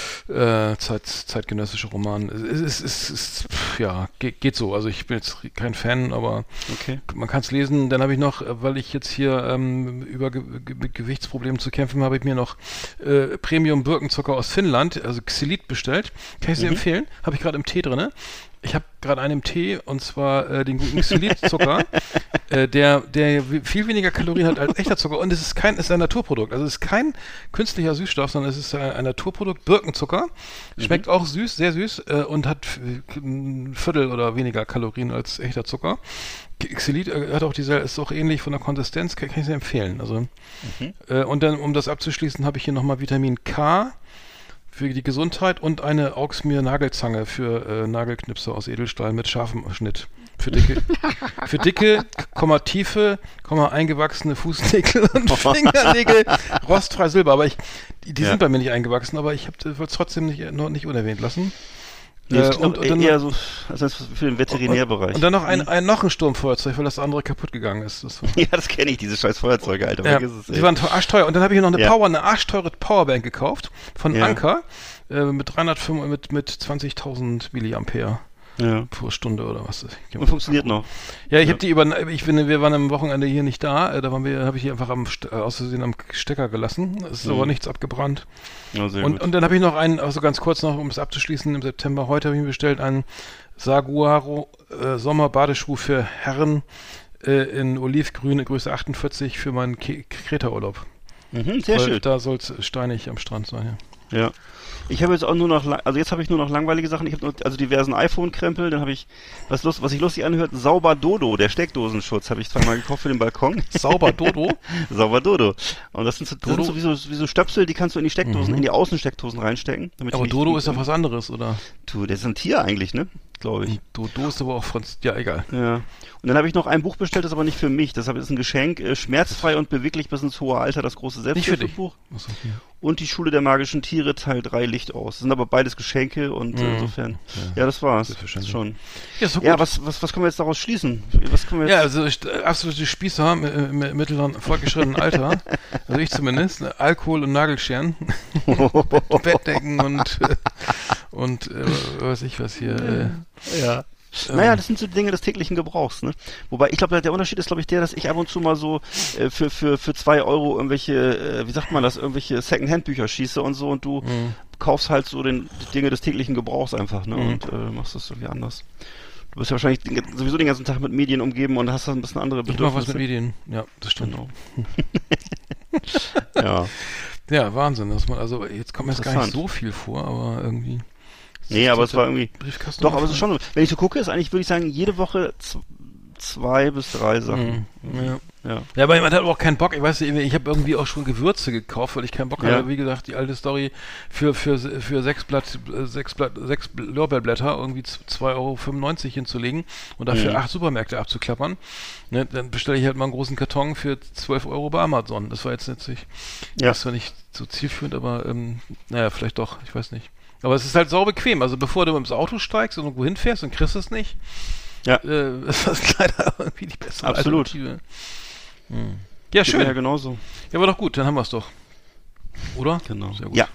äh, Zeit, zeitgenössischer Roman. Es ist, es ist, pff, ja, geht, geht so. Also ich bin jetzt kein Fan, aber Okay. man kann es lesen. Dann habe ich noch, äh, weil ich jetzt hier ähm, über Ge Ge mit Gewichtsproblemen zu kämpfen habe, ich mir noch äh, Premium Birkenzucker aus Finnland, also Xylit bestellt. Kann ich sehr Mhm. empfehlen. Habe ich gerade im Tee drinne. Ich habe gerade einen im Tee, und zwar äh, den guten Xylit-Zucker, äh, der, der w- viel weniger Kalorien hat als echter Zucker, und es ist kein, es ist ein Naturprodukt. Also es ist kein künstlicher Süßstoff, sondern es ist ein, ein Naturprodukt, Birkenzucker. Schmeckt auch süß, sehr süß, äh, und hat f- ein Viertel oder weniger Kalorien als echter Zucker. Xylit äh, hat auch diese, ist auch ähnlich von der Konsistenz, kann, kann ich sehr empfehlen. Also, äh, und dann, um das abzuschließen, habe ich hier nochmal Vitamin K für die Gesundheit und eine Auxmir-Nagelzange für äh, Nagelknipse aus Edelstahl mit scharfem Schnitt. Für dicke, für dicke, Komma, tiefe, Komma, eingewachsene Fußnägel und Fingernägel, rostfrei Silber. Aber ich, die, die Ja. sind bei mir nicht eingewachsen, aber ich wollte es trotzdem nicht, noch nicht unerwähnt lassen. Nee, das Äh, klingt und- auch und dann- eher so also das ist für den Veterinärbereich. Und dann noch ein, ein noch ein Sturmfeuerzeug, weil das andere kaputt gegangen ist. Das war, ja, das kenne ich, diese scheiß Feuerzeuge, Alter. ja, Vergiss es, ey. die waren arschteuer. Und dann habe ich hier noch eine Ja. Power, eine arschteure Powerbank gekauft von Ja. Anker äh, mit dreihundertfünf, mit, mit zwanzigtausend Milliampere Ja. pro Stunde oder was. Ich- Und funktioniert noch. Ja, ich Ja. habe die über, ich finde, wir waren am Wochenende hier nicht da, äh, da waren wir, habe ich die einfach am St- äh, aus Versehen am Stecker gelassen. Es ist Mhm. aber nichts abgebrannt. Ja, sehr Und, gut. und dann habe ich noch einen, also ganz kurz noch, um es abzuschließen, im September, heute habe ich mir bestellt einen Saguaro äh, Sommerbadeschuh für Herren äh, in Olivgrün, Größe achtundvierzig für meinen Ke- Kreta-Urlaub. Mhm, sehr Weil schön. Da soll es steinig am Strand sein, ja. Ja. Ich habe jetzt auch nur noch, lang- also jetzt habe ich nur noch langweilige Sachen. Ich habe noch, also diversen iPhone-Krempel, dann habe ich, was, lust, was sich lustig anhört, Sauber Dodo, der Steckdosenschutz, habe ich zweimal gekauft für den Balkon. Sauber Dodo. Sauber Dodo. Und das sind so, das Dodo? sind so wie, so wie so Stöpsel, die kannst du in die Steckdosen, in die Außensteckdosen reinstecken. Damit die Aber nicht Dodo fliegen ist ja können. was anderes, oder? Du, das ist ein Tier eigentlich, ne? Glaube ich. Dodo ist aber auch Franz. Ja, egal. Ja. Und dann habe ich noch ein Buch bestellt, das aber nicht für mich. Das ist ein Geschenk. Äh, Schmerzfrei und beweglich bis ins hohe Alter, das große Nicht für dich. Selbsthilfebuch. Achso, hier. Und die Schule der magischen Tiere, Teil drei, Licht aus. Das sind aber beides Geschenke und äh, Mhm. insofern. Ja, das war's. Selbstverständlich. Schon. Ja, so gut. Ja, was, was, was können wir jetzt daraus schließen? Was können wir jetzt? Ja, also ich, äh, absolute Spießer im äh, im mittleren, fortgeschrittenen Alter, also ich zumindest, ne, Alkohol und Nagelscheren, Bettdecken und, äh, und äh, weiß ich was hier, äh, Ja. Naja, das sind so Dinge des täglichen Gebrauchs, ne? Wobei, ich glaube, der Unterschied ist, glaube ich, der, dass ich ab und zu mal so äh, für für für zwei Euro irgendwelche, äh, wie sagt man das, irgendwelche Secondhand-Bücher schieße und so und du mhm. kaufst halt so den die Dinge des täglichen Gebrauchs einfach, ne? Mhm. Und äh, machst das irgendwie anders. Du bist ja wahrscheinlich den, sowieso den ganzen Tag mit Medien umgeben und hast dann ein bisschen andere Bedürfnisse. Ich mach was mit Medien, ja, das stimmt. Genau. ja. Ja, Wahnsinn, dass man, also jetzt kommt mir jetzt gar nicht so viel vor, aber irgendwie... Nee, aber es war irgendwie... Doch, aber es ist schon... Wenn ich so gucke, ist eigentlich, würde ich sagen, jede Woche z- zwei bis drei Sachen. Mhm. Ja. Ja. ja, aber man hat auch keinen Bock. Ich weiß nicht, ich habe irgendwie auch schon Gewürze gekauft, weil ich keinen Bock ja. hatte. Wie gesagt, die alte Story für für für sechs Blatt, sechs Blatt, sechs Lorbeerblätter irgendwie zwei Euro fünfundneunzig hinzulegen und dafür mhm. acht Supermärkte abzuklappern. Ne, dann bestelle ich halt mal einen großen Karton für zwölf Euro bei Amazon. Das war jetzt nicht, ja. das war nicht so zielführend, aber ähm, naja, vielleicht doch. Ich weiß nicht. Aber es ist halt sau bequem. Also bevor du ins Auto steigst und irgendwo hinfährst und kriegst es nicht, ja. äh, ist das leider irgendwie die beste Absolut. Alternative. Hm. Ja, schön. Ja, genauso. Ja, war doch gut, dann haben wir es doch. Oder? Genau. Sehr gut. Ja.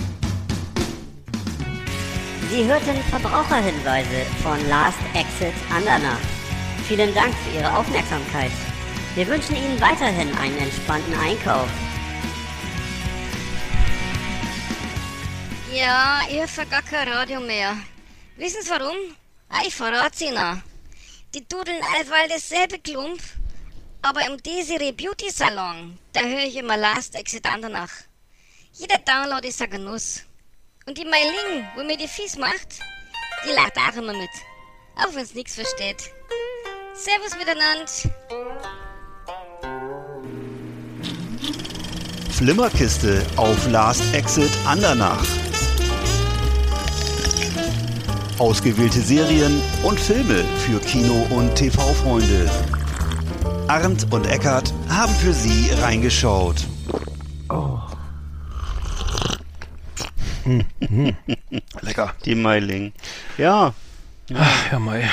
Sie hörten Verbraucherhinweise von Last Exit Andernach. Vielen Dank für Ihre Aufmerksamkeit. Wir wünschen Ihnen weiterhin einen entspannten Einkauf. Ja, ich höre gar kein Radio mehr. Wissen Sie warum? Ah, ich verrat's Ihnen. Die dudeln allweil dasselbe Klump. Aber im Desiree Beauty Salon, da höre ich immer Last Exit Andernach. Jeder Download ist ein Genuss. Und die Meiling, wo mir die Fies macht, die lacht auch immer mit. Auch wenn's nix versteht. Servus miteinander. Flimmerkiste auf Last Exit Andernach. Ausgewählte Serien und Filme für Kino- und T V-Freunde. Arndt und Eckart haben für Sie reingeschaut. Oh. Hm, hm. Lecker. Die Meiling. Ja. Ach, ja, Mai.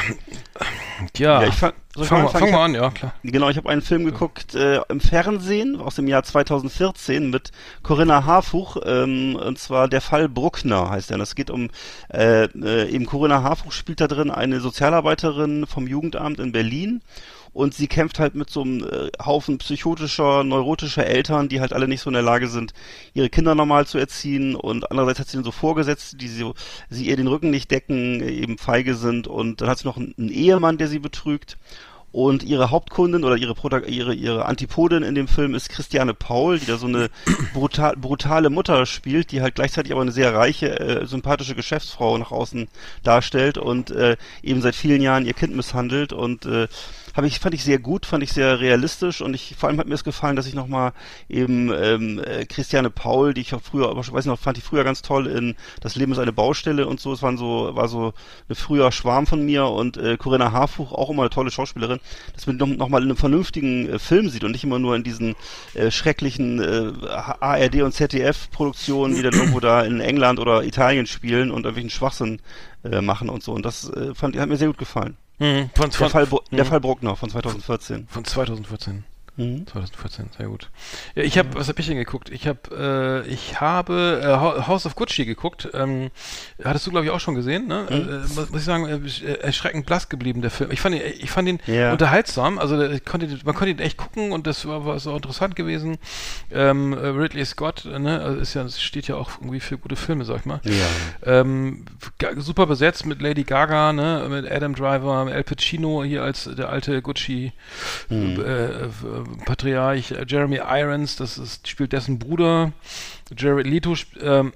Ja, ja ich fang, so fang, mal, fang mal an, ja, klar. Genau, ich habe einen Film geguckt äh, im Fernsehen aus dem Jahr zweitausendvierzehn mit Corinna Harfuch, ähm, und zwar Der Fall Bruckner heißt er. Das geht um, äh, äh, eben Corinna Harfuch spielt da drin eine Sozialarbeiterin vom Jugendamt in Berlin. Und sie kämpft halt mit so einem äh, Haufen psychotischer, neurotischer Eltern, die halt alle nicht so in der Lage sind, ihre Kinder normal zu erziehen. Und andererseits hat sie dann so Vorgesetzte, die sie, sie ihr den Rücken nicht decken, eben feige sind. Und dann hat sie noch einen, einen Ehemann, der sie betrügt. Und ihre Hauptkundin oder ihre, Prota- ihre, ihre Antipodin in dem Film ist Christiane Paul, die da so eine brutal, brutale Mutter spielt, die halt gleichzeitig aber eine sehr reiche, äh, sympathische Geschäftsfrau nach außen darstellt und äh, eben seit vielen Jahren ihr Kind misshandelt. Und äh, Hab ich, fand ich sehr gut, fand ich sehr realistisch und ich vor allem hat mir es gefallen, dass ich nochmal eben ähm, äh, Christiane Paul, die ich auch früher, aber ich weiß noch, fand ich früher ganz toll in Das Leben ist eine Baustelle und so, es waren so, war so eine früher Schwarm von mir und äh, Corinna Harfuch, auch immer eine tolle Schauspielerin, dass man noch, noch mal in einem vernünftigen äh, Film sieht und nicht immer nur in diesen äh, schrecklichen äh, A R D und Z D F-Produktionen, die dann irgendwo da in England oder Italien spielen und irgendwelchen Schwachsinn äh, machen und so und das äh, fand, hat mir sehr gut gefallen. Mhm, von, der, von, Fall, Bru- mhm. der Fall Bruckner von zweitausendvierzehn. Von zweitausendvierzehn. Mhm. zweitausendvierzehn, sehr gut. Ja, ich habe, was habe ich denn geguckt? Ich habe, äh, ich habe äh, House of Gucci geguckt. Ähm, hattest du, glaube ich, auch schon gesehen, ne? Mhm. Äh, muss, muss ich sagen, äh, erschreckend blass geblieben, der Film. Ich fand ihn, ich fand ihn ja. unterhaltsam, also ich konnte, man konnte ihn echt gucken und das war, war so interessant gewesen. Ähm, Ridley Scott, ne, also ist ja, steht ja auch irgendwie für gute Filme, sag ich mal. Ja. Ähm, g- super besetzt mit Lady Gaga, ne, mit Adam Driver, mit Al Pacino hier als der alte Gucci mhm. äh, Patriarch, Jeremy Irons, das ist, spielt dessen Bruder. Jared Leto sp- ähm,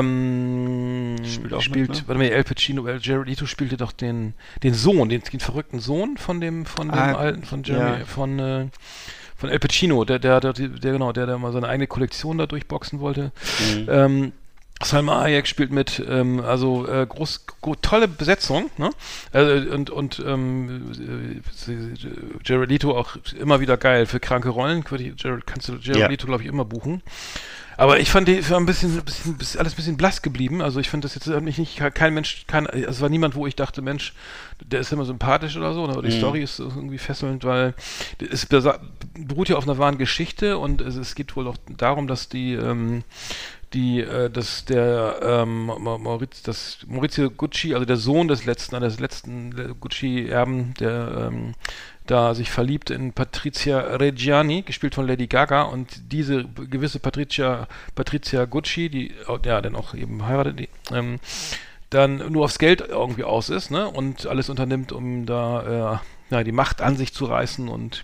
ähm, spielt, auch spielt mit, ne? warte mal, Al Pacino, Jared Leto spielte doch den, den Sohn, den, den verrückten Sohn von dem, von dem ah, alten, von Jeremy, ja. von, äh, von Al Pacino, der, der, der, der, genau, der, der mal seine eigene Kollektion da durchboxen wollte. Mhm. Ähm, Salma Hayek spielt mit, ähm, also äh, groß, go, tolle Besetzung, ne? Also, und und ähm, äh, Jared Leto auch immer wieder geil für kranke Rollen. Jared, kannst du Jared ja. Leto, glaube ich, immer buchen. Aber ich fand die war ein bisschen, bisschen, bisschen alles ein bisschen blass geblieben. Also ich finde das jetzt nicht, nicht kein Mensch, kein, es war niemand, wo ich dachte, Mensch, der ist immer sympathisch oder so. Aber die mhm. Story ist irgendwie fesselnd, weil es beruht ja auf einer wahren Geschichte und es, es geht wohl auch darum, dass die ähm, die, äh, das, der, ähm, Maurizio, das Maurizio Gucci, also der Sohn des letzten, des letzten Gucci-Erben, der, ähm, da sich verliebt in Patrizia Reggiani, gespielt von Lady Gaga, und diese gewisse Patrizia, Patrizia Gucci, die, ja, dann auch eben heiratet, die, ähm, dann nur aufs Geld irgendwie aus ist, ne, und alles unternimmt, um da, äh, ja, die Macht an sich zu reißen, und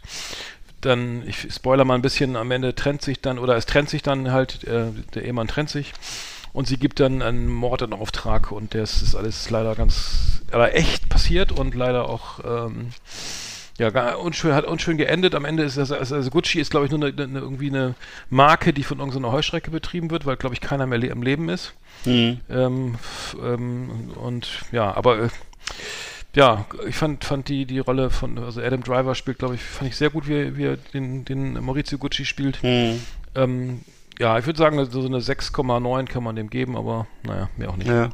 dann, ich spoiler mal ein bisschen, am Ende trennt sich dann, oder es trennt sich dann halt, äh, der Ehemann trennt sich, und sie gibt dann einen Mord in Auftrag, und das ist alles leider ganz, aber echt passiert und leider auch, ähm, ja, unschön, hat unschön geendet. Am Ende ist das, also Gucci ist, glaube ich, nur eine, eine, irgendwie eine Marke, die von irgendeiner Heuschrecke betrieben wird, weil, glaube ich, keiner mehr le- am Leben ist. Mhm. Ähm, f- ähm, und ja, aber äh, ja, ich fand, fand die, die Rolle von, also Adam Driver spielt, glaube ich, fand ich sehr gut, wie, wie er den, den Maurizio Gucci spielt. Mhm. Ähm, ja, ich würde sagen, so eine sechs Komma neun kann man dem geben, aber naja, mehr auch nicht. Ja.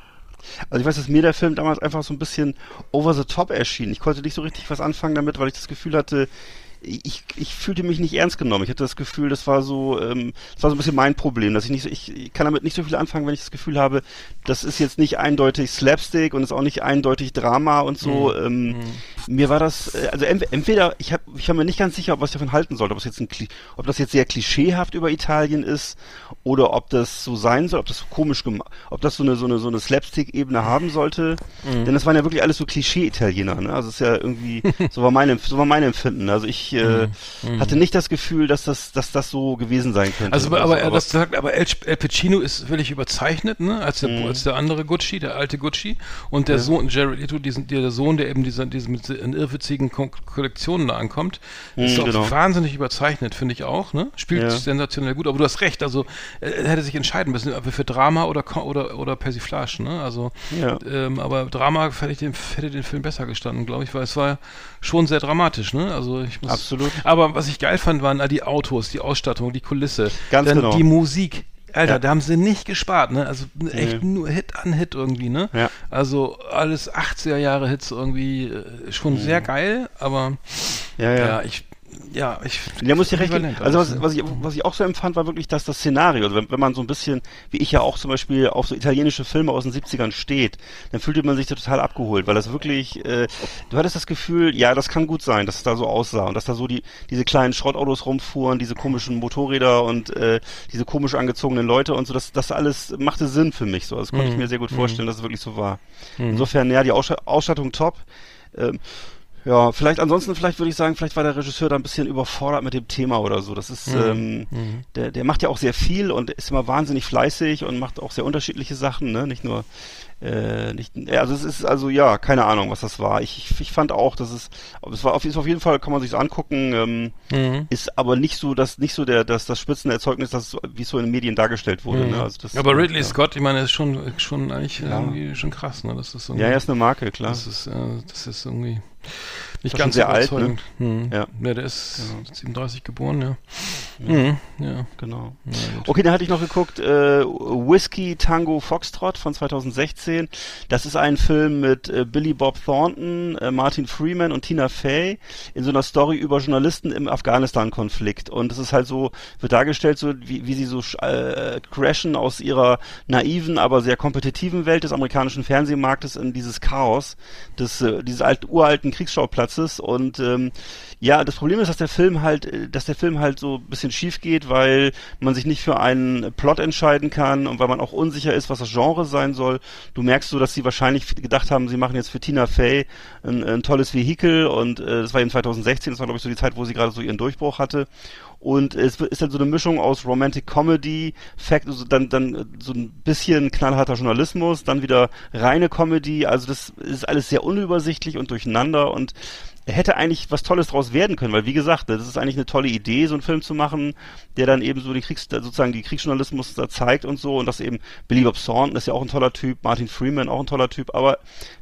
Also ich weiß, dass mir der Film damals einfach so ein bisschen over the top erschien. Ich konnte nicht so richtig was anfangen damit, weil ich das Gefühl hatte, ich, ich fühlte mich nicht ernst genommen. Ich hatte das Gefühl, das war so, ähm, das war so ein bisschen mein Problem, dass ich nicht so, ich, ich kann damit nicht so viel anfangen, wenn ich das Gefühl habe, das ist jetzt nicht eindeutig Slapstick und ist auch nicht eindeutig Drama und so. Mhm. Ähm, mhm. Mir war das, also entweder, ich habe, ich war mir nicht ganz sicher, was ich davon halten sollte, ob es jetzt ein, ob das jetzt sehr klischeehaft über Italien ist oder ob das so sein soll, ob das so komisch gemacht, ob das so eine, so eine, so eine Slapstick-Ebene haben sollte. Mhm. Denn das waren ja wirklich alles so Klischee-Italiener, ne? Also es ist ja irgendwie, so war mein, so war mein Empfinden. Also ich äh, mhm. hatte nicht das Gefühl, dass das, dass das so gewesen sein könnte. Also, aber, also, aber, das sagt, aber El, El Pacino ist völlig überzeichnet, ne? Als der, mhm. als der andere Gucci, der alte Gucci, und der ja. Sohn, Jared Leto, diesen, der Sohn, der eben diese, diese mit in irrwitzigen Ko- Kollektionen da ankommt, ist mhm, auch genau. wahnsinnig überzeichnet, finde ich auch, ne? Spielt ja. sensationell gut, aber du hast recht, also er hätte sich entscheiden müssen, ob wir für Drama oder oder oder Persiflage, ne? Also, ja. ähm, aber Drama hätte, ich den, hätte den Film besser gestanden, glaube ich, weil es war schon sehr dramatisch, ne? Also ich muss, absolut. Aber was ich geil fand, waren die Autos, die Ausstattung, die Kulisse, ganz dann genau. die Musik. Alter, ja. da haben sie nicht gespart, ne? Also echt mhm. nur Hit an Hit irgendwie, ne? Ja. Also alles achtziger Jahre Hits irgendwie äh, schon mhm. sehr geil, aber ja, ja. ja ich ja, ich ja, muss dir recht geben. Also was, was ich was ich auch so empfand, war wirklich, dass das Szenario, also wenn, wenn man so ein bisschen, wie ich ja auch zum Beispiel auf so italienische Filme aus den siebzigern steht, dann fühlte man sich da total abgeholt, weil das wirklich, äh, du hattest das Gefühl, ja, das kann gut sein, dass es da so aussah und dass da so die diese kleinen Schrottautos rumfuhren, diese komischen Motorräder und äh, diese komisch angezogenen Leute und so, das das alles machte Sinn für mich so. Das konnte mhm. ich mir sehr gut vorstellen, mhm. dass es wirklich so war. Mhm. Insofern, ja, die Aussch- Ausstattung top. Ähm, Ja, vielleicht ansonsten, vielleicht würde ich sagen, vielleicht war der Regisseur da ein bisschen überfordert mit dem Thema oder so. Das ist, mhm. ähm, mhm. der, der macht ja auch sehr viel und ist immer wahnsinnig fleißig und macht auch sehr unterschiedliche Sachen, ne? Nicht nur, äh, nicht, also es ist, also ja, keine Ahnung, was das war. Ich, ich, ich fand auch, dass es, es war auf, ist auf jeden Fall, kann man sich's angucken, ähm, mhm. ist aber nicht so, das, nicht so der, das, das Spitzenerzeugnis, das, wie es so in den Medien dargestellt wurde, mhm. ne? Also das, aber Ridley ja. Scott, ich meine, ist schon, schon eigentlich ja. irgendwie schon krass, ne? Das ist ja, er ist eine Marke, klar. Das ist, äh, das ist irgendwie nicht das ganz sehr alt, ne? Hm. Ja. ja, der ist genau. siebenunddreißig geboren, ja. Ja, mhm. ja. genau. Ja, okay, dann hatte ich noch geguckt, äh, Whiskey Tango Foxtrot von zweitausendsechzehn. Das ist ein Film mit äh, Billy Bob Thornton, äh, Martin Freeman und Tina Fey in so einer Story über Journalisten im Afghanistan-Konflikt. Und es ist halt so, wird dargestellt, so wie, wie sie so äh, crashen aus ihrer naiven, aber sehr kompetitiven Welt des amerikanischen Fernsehmarktes in dieses Chaos des, äh, dieses alt, uralten Kriegsschauplatzes. Und ähm, ja, das Problem ist, dass der Film halt, dass der Film halt so ein bisschen schief geht, weil man sich nicht für einen Plot entscheiden kann und weil man auch unsicher ist, was das Genre sein soll. Du merkst so, dass sie wahrscheinlich gedacht haben, sie machen jetzt für Tina Fey ein, ein tolles Vehikel und äh, das war eben zweitausendsechzehn, das war glaube ich so die Zeit, wo sie gerade so ihren Durchbruch hatte. Und es ist dann so eine Mischung aus Romantic Comedy, Fact, also dann, dann so ein bisschen knallharter Journalismus, dann wieder reine Comedy, also das ist alles sehr unübersichtlich und durcheinander und hätte eigentlich was Tolles draus werden können, weil wie gesagt, das ist eigentlich eine tolle Idee, so einen Film zu machen, der dann eben so die Kriegs, sozusagen die Kriegsjournalismus da zeigt und so und das eben Billy Bob Thornton ist ja auch ein toller Typ, Martin Freeman auch ein toller Typ, aber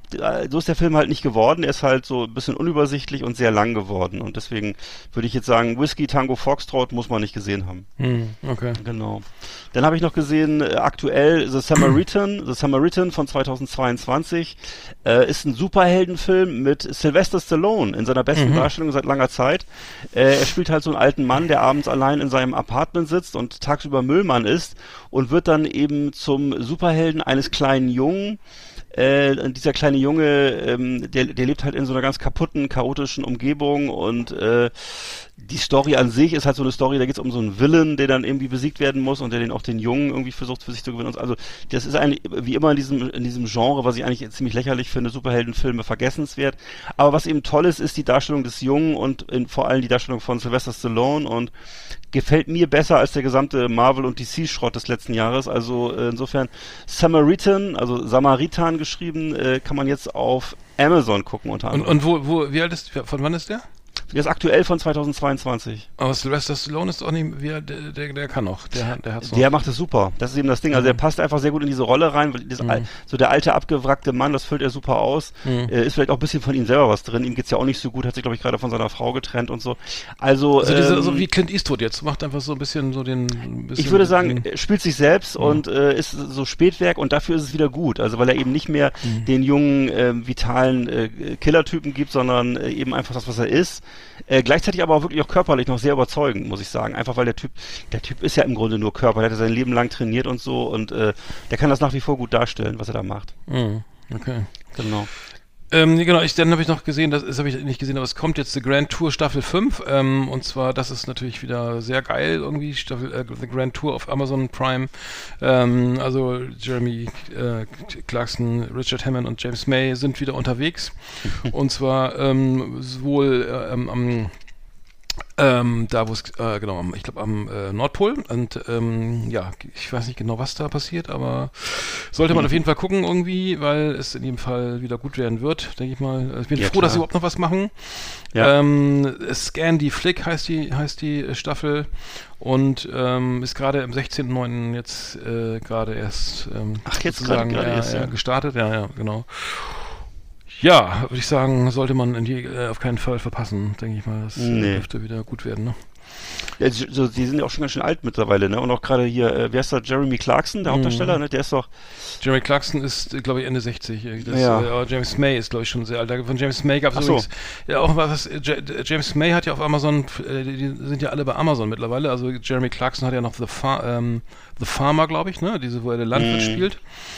so ist der Film halt nicht geworden. Er ist halt so ein bisschen unübersichtlich und sehr lang geworden. Und deswegen würde ich jetzt sagen, Whiskey Tango Foxtrot muss man nicht gesehen haben. Hm, okay. Genau. Dann habe ich noch gesehen, äh, aktuell The Samaritan, The Samaritan von zweitausendzweiundzwanzig, äh, ist ein Superheldenfilm mit Sylvester Stallone in seiner besten mhm. Darstellung seit langer Zeit. Äh, er spielt halt so einen alten Mann, der abends allein in seinem Apartment sitzt und tagsüber Müllmann ist und wird dann eben zum Superhelden eines kleinen Jungen. Äh, dieser kleine Junge, ähm, der, der lebt halt in so einer ganz kaputten, chaotischen Umgebung und äh, die Story an sich ist halt so eine Story, da geht es um so einen Villain, der dann irgendwie besiegt werden muss und der den auch den Jungen irgendwie versucht für sich zu gewinnen. Also das ist eigentlich wie immer in diesem in diesem Genre, was ich eigentlich ziemlich lächerlich finde, Superheldenfilme vergessenswert. Aber was eben toll ist, ist die Darstellung des Jungen und in, vor allem die Darstellung von Sylvester Stallone und gefällt mir besser als der gesamte Marvel- und D C-Schrott des letzten Jahres. Also äh, insofern Samaritan, also Samaritan geschrieben, äh, kann man jetzt auf Amazon gucken unter anderem. Und, und wo, wo, wie alt ist, von wann ist der? Der ist aktuell von zweitausendzweiundzwanzig. Aber Sylvester Stallone ist auch nicht, wie, der, der, der kann noch. Der, der, hat's noch. Der macht es super. Das ist eben das Ding. Also der passt einfach sehr gut in diese Rolle rein. Weil das, mhm. So der alte, abgewrackte Mann, das füllt er super aus. Mhm. Äh, ist vielleicht auch ein bisschen von ihm selber was drin. Ihm geht's ja auch nicht so gut. Hat sich, glaube ich, gerade von seiner Frau getrennt und so. Also, also diese, ähm, so wie Clint Eastwood jetzt. Macht einfach so ein bisschen so den... Ein bisschen ich würde sagen, er spielt sich selbst mhm. und äh, ist so Spätwerk und dafür ist es wieder gut. Also weil er eben nicht mehr mhm. den jungen, äh, vitalen äh, Killertypen gibt, sondern äh, eben einfach das, was er ist. Äh, gleichzeitig aber auch wirklich auch körperlich noch sehr überzeugend, muss ich sagen. Einfach weil der Typ, der Typ ist ja im Grunde nur Körper. Der hat ja sein Leben lang trainiert und so und äh, der kann das nach wie vor gut darstellen, was er da macht. Mhm. Okay. Genau. Ähm, genau, ich, dann habe ich noch gesehen, das, das habe ich nicht gesehen, aber es kommt jetzt The Grand Tour Staffel fünf ähm, und zwar, das ist natürlich wieder sehr geil irgendwie, Staffel, äh, The Grand Tour auf Amazon Prime, ähm, also Jeremy äh, Clarkson, Richard Hammond und James May sind wieder unterwegs und zwar ähm, sowohl äh, ähm, am Ähm, da wo es, äh, genau, am, ich glaube am äh, Nordpol und ähm, ja, ich weiß nicht genau, was da passiert, aber sollte man mhm. auf jeden Fall gucken irgendwie, weil es in jedem Fall wieder gut werden wird, denke ich mal. Ich bin ja, froh, klar. dass sie überhaupt noch was machen. Ja. Ähm, Scan die Flick heißt die, heißt die Staffel und ähm, ist gerade am sechzehnten neunten jetzt äh, gerade erst ähm, Ach, jetzt sozusagen gerade ja, erst, ja. ja, gestartet, ja, ja, genau. Ja, würde ich sagen, sollte man in die, äh, auf keinen Fall verpassen, denke ich mal. Das nee. dürfte wieder gut werden, ne? Ja, so, die sind ja auch schon ganz schön alt mittlerweile, ne? Und auch gerade hier, äh, wer ist da? Jeremy Clarkson, der mhm. Hauptdarsteller, ne? Der ist doch... Jeremy Clarkson ist, glaube ich, Ende sechzig. Das, ja. Äh, James May ist, glaube ich, schon sehr alt. Von James May gab es so. übrigens... Ja, auch was... J- James May hat ja auf Amazon... Äh, die sind ja alle bei Amazon mittlerweile. Also Jeremy Clarkson hat ja noch The, Far- ähm, The Farmer, glaube ich, ne? Diese, wo er der Landwirt mhm. spielt.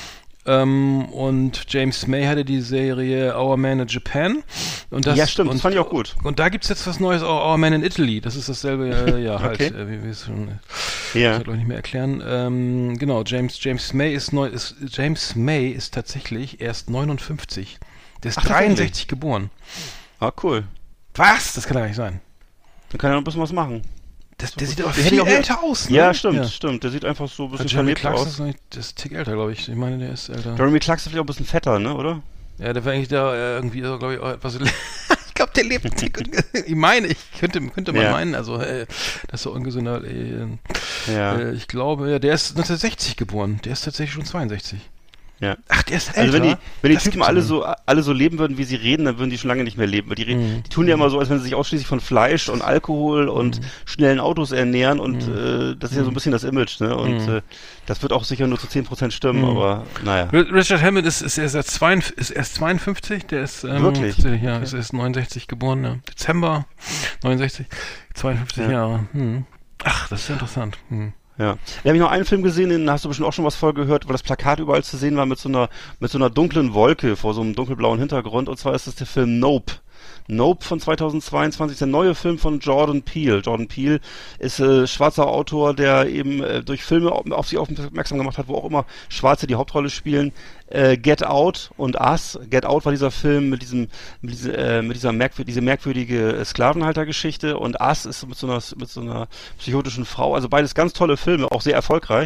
Ähm, und James May hatte die Serie Our Man in Japan. Und das, ja, stimmt, und, das fand ich auch gut. Und da gibt's jetzt was Neues, Our Man in Italy. Das ist dasselbe, äh, ja, halt, okay. äh, wie wir es schon, äh, ja. ich glaube ich nicht mehr erklären. Ähm, genau, James, James May ist neu, ist, James May ist tatsächlich erst neunundfünfzig. Der ist Ach, dreiundsechzig geboren. Ah, cool. Was? Das kann ja gar nicht sein. Dann kann er noch ein bisschen was machen. Das, der sieht aber viel auch älter aus, ne? Ja, stimmt, ja. stimmt. Der sieht einfach so ein bisschen Jeremy verlebt aus. Ist noch nicht, das ist ein Tick älter, glaube ich. Ich meine, der ist älter. Jeremy Clarkson ist vielleicht auch ein bisschen fetter, ne, oder? Ja, der war eigentlich da äh, irgendwie, glaube ich, auch etwas... ich glaube, der lebt ein Tick... ich meine, ich könnte, könnte man ja. meinen, also, äh, das ist so ungesünder... Äh, ja. Äh, ich glaube, ja, der ist neunzehnhundertsechzig geboren. Der ist tatsächlich schon zweiundsechzig. Ja. Ach, der ist älter. Also wenn die, wenn die Typen alle so, alle so leben würden, wie sie reden, dann würden die schon lange nicht mehr leben. Weil die, reden, mm. die tun ja immer so, als wenn sie sich ausschließlich von Fleisch und Alkohol und mm. schnellen Autos ernähren und mm. äh, das ist ja so ein bisschen das Image, ne? Und mm. äh, das wird auch sicher nur zu zehn Prozent stimmen, mm. aber naja. Richard Hammond ist, ist, erst zweiundfünfzig, ist erst zweiundfünfzig, der ist ähm, wirklich? Ja, okay. ist erst neunundsechzig geboren, ja. Dezember neunundsechzig, zweiundfünfzig ja. Jahre. Hm. Ach, das ist ja interessant. Hm. Ja. Da habe ich noch einen Film gesehen, den hast du bestimmt auch schon was voll gehört, wo das Plakat überall zu sehen war mit so einer mit so einer dunklen Wolke vor so einem dunkelblauen Hintergrund. Und zwar ist das der Film Nope. Nope von zweitausendzweiundzwanzig, der neue Film von Jordan Peele. Jordan Peele ist äh, schwarzer Autor, der eben äh, durch Filme auf, auf sich aufmerksam gemacht hat, wo auch immer Schwarze die Hauptrolle spielen. Äh, Get Out und Us. Get Out war dieser Film mit diesem, mit, diese, äh, mit dieser merkwür- diese merkwürdige Sklavenhaltergeschichte, und Us ist mit so einer mit so einer psychotischen Frau. Also beides ganz tolle Filme, auch sehr erfolgreich.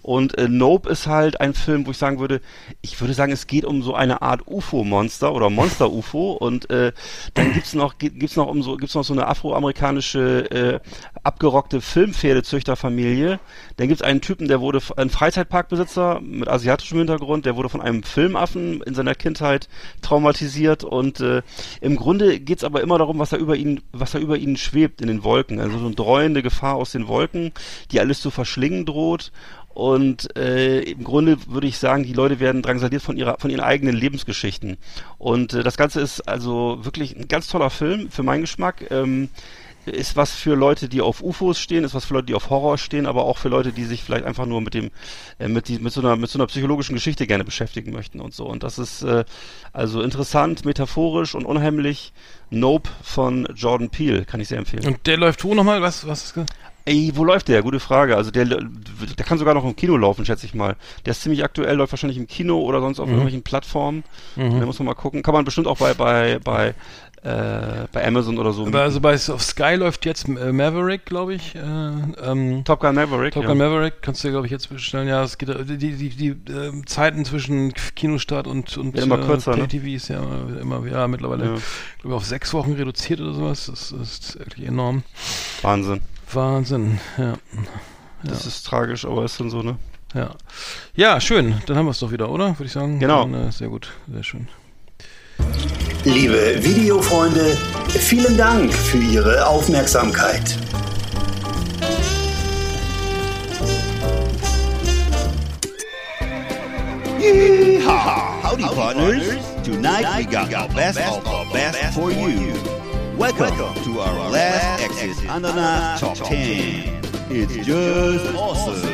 Und äh, Nope ist halt ein Film, wo ich sagen würde, ich würde sagen, es geht um so eine Art U F O-Monster oder Monster-U F O und äh, dann gibt's noch gibt's noch um so gibt's noch so eine afroamerikanische äh, abgerockte Filmpferdezüchterfamilie. Dann gibt's einen Typen, der wurde ein Freizeitparkbesitzer mit asiatischem Hintergrund, der wurde von einem Filmaffen in seiner Kindheit traumatisiert und äh, im Grunde geht's aber immer darum, was da über ihn was da über ihnen schwebt in den Wolken, also so eine dreuende Gefahr aus den Wolken, die alles zu verschlingen droht. Und äh, im Grunde würde ich sagen, die Leute werden drangsaliert von ihrer, von ihren eigenen Lebensgeschichten. Und äh, das Ganze ist also wirklich ein ganz toller Film für meinen Geschmack. Ähm, ist was für Leute, die auf U F Os stehen, ist was für Leute, die auf Horror stehen, aber auch für Leute, die sich vielleicht einfach nur mit dem, äh, mit die, mit so einer, mit so einer psychologischen Geschichte gerne beschäftigen möchten und so. Und das ist äh, also interessant, metaphorisch und unheimlich. Nope von Jordan Peele kann ich sehr empfehlen. Und der läuft wo nochmal? Was, was ist Ey, wo läuft der? Gute Frage. Also der, der kann sogar noch im Kino laufen, schätze ich mal. Der ist ziemlich aktuell, läuft wahrscheinlich im Kino oder sonst auf mhm. irgendwelchen Plattformen. Mhm. Da muss man mal gucken. Kann man bestimmt auch bei bei bei äh, bei Amazon oder so. Aber also bei auf Sky läuft jetzt äh, Maverick, glaube ich. Äh, ähm, Top Gun Maverick. Top Gun ja. Maverick kannst du, glaube ich, jetzt bestellen. Ja, es geht die die die, die äh, Zeiten zwischen Kinostart und und ja, immer kürzer, äh, P T V ist ja immer ja mittlerweile ja. glaube ich auf sechs Wochen reduziert oder sowas. Das, das ist wirklich enorm. Wahnsinn. Wahnsinn, ja. ja. Das ist tragisch, aber ist dann so, ne? Ja. Ja, schön. Dann haben wir es doch wieder, oder? Würde ich sagen. Genau. Dann, äh, sehr gut, sehr schön. Liebe Videofreunde, vielen Dank für Ihre Aufmerksamkeit. Yeehaw! Howdy, partners. Tonight we got our best of our best for you. Welcome to our Last Exit Ananas Top ten. It's just awesome.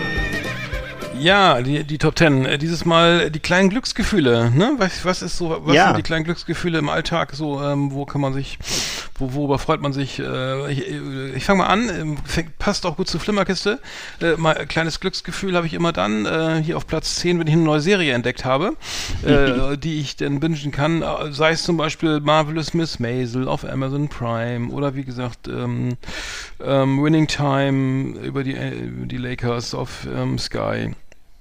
Ja, die, die Top Ten. Äh, dieses Mal die kleinen Glücksgefühle, ne? Was, was ist so, was ja. sind die kleinen Glücksgefühle im Alltag? So, ähm, wo kann man sich, wo, worüber freut man sich? Äh, ich ich fange mal an, fängt, passt auch gut zur Flimmerkiste. Äh, mal ein kleines Glücksgefühl habe ich immer dann, äh, hier auf Platz zehn, wenn ich eine neue Serie entdeckt habe, äh, die ich dann bingen kann. Sei es zum Beispiel Marvelous Miss Maisel auf Amazon Prime oder wie gesagt, ähm, ähm, Winning Time über die, äh, die Lakers auf ähm, Sky.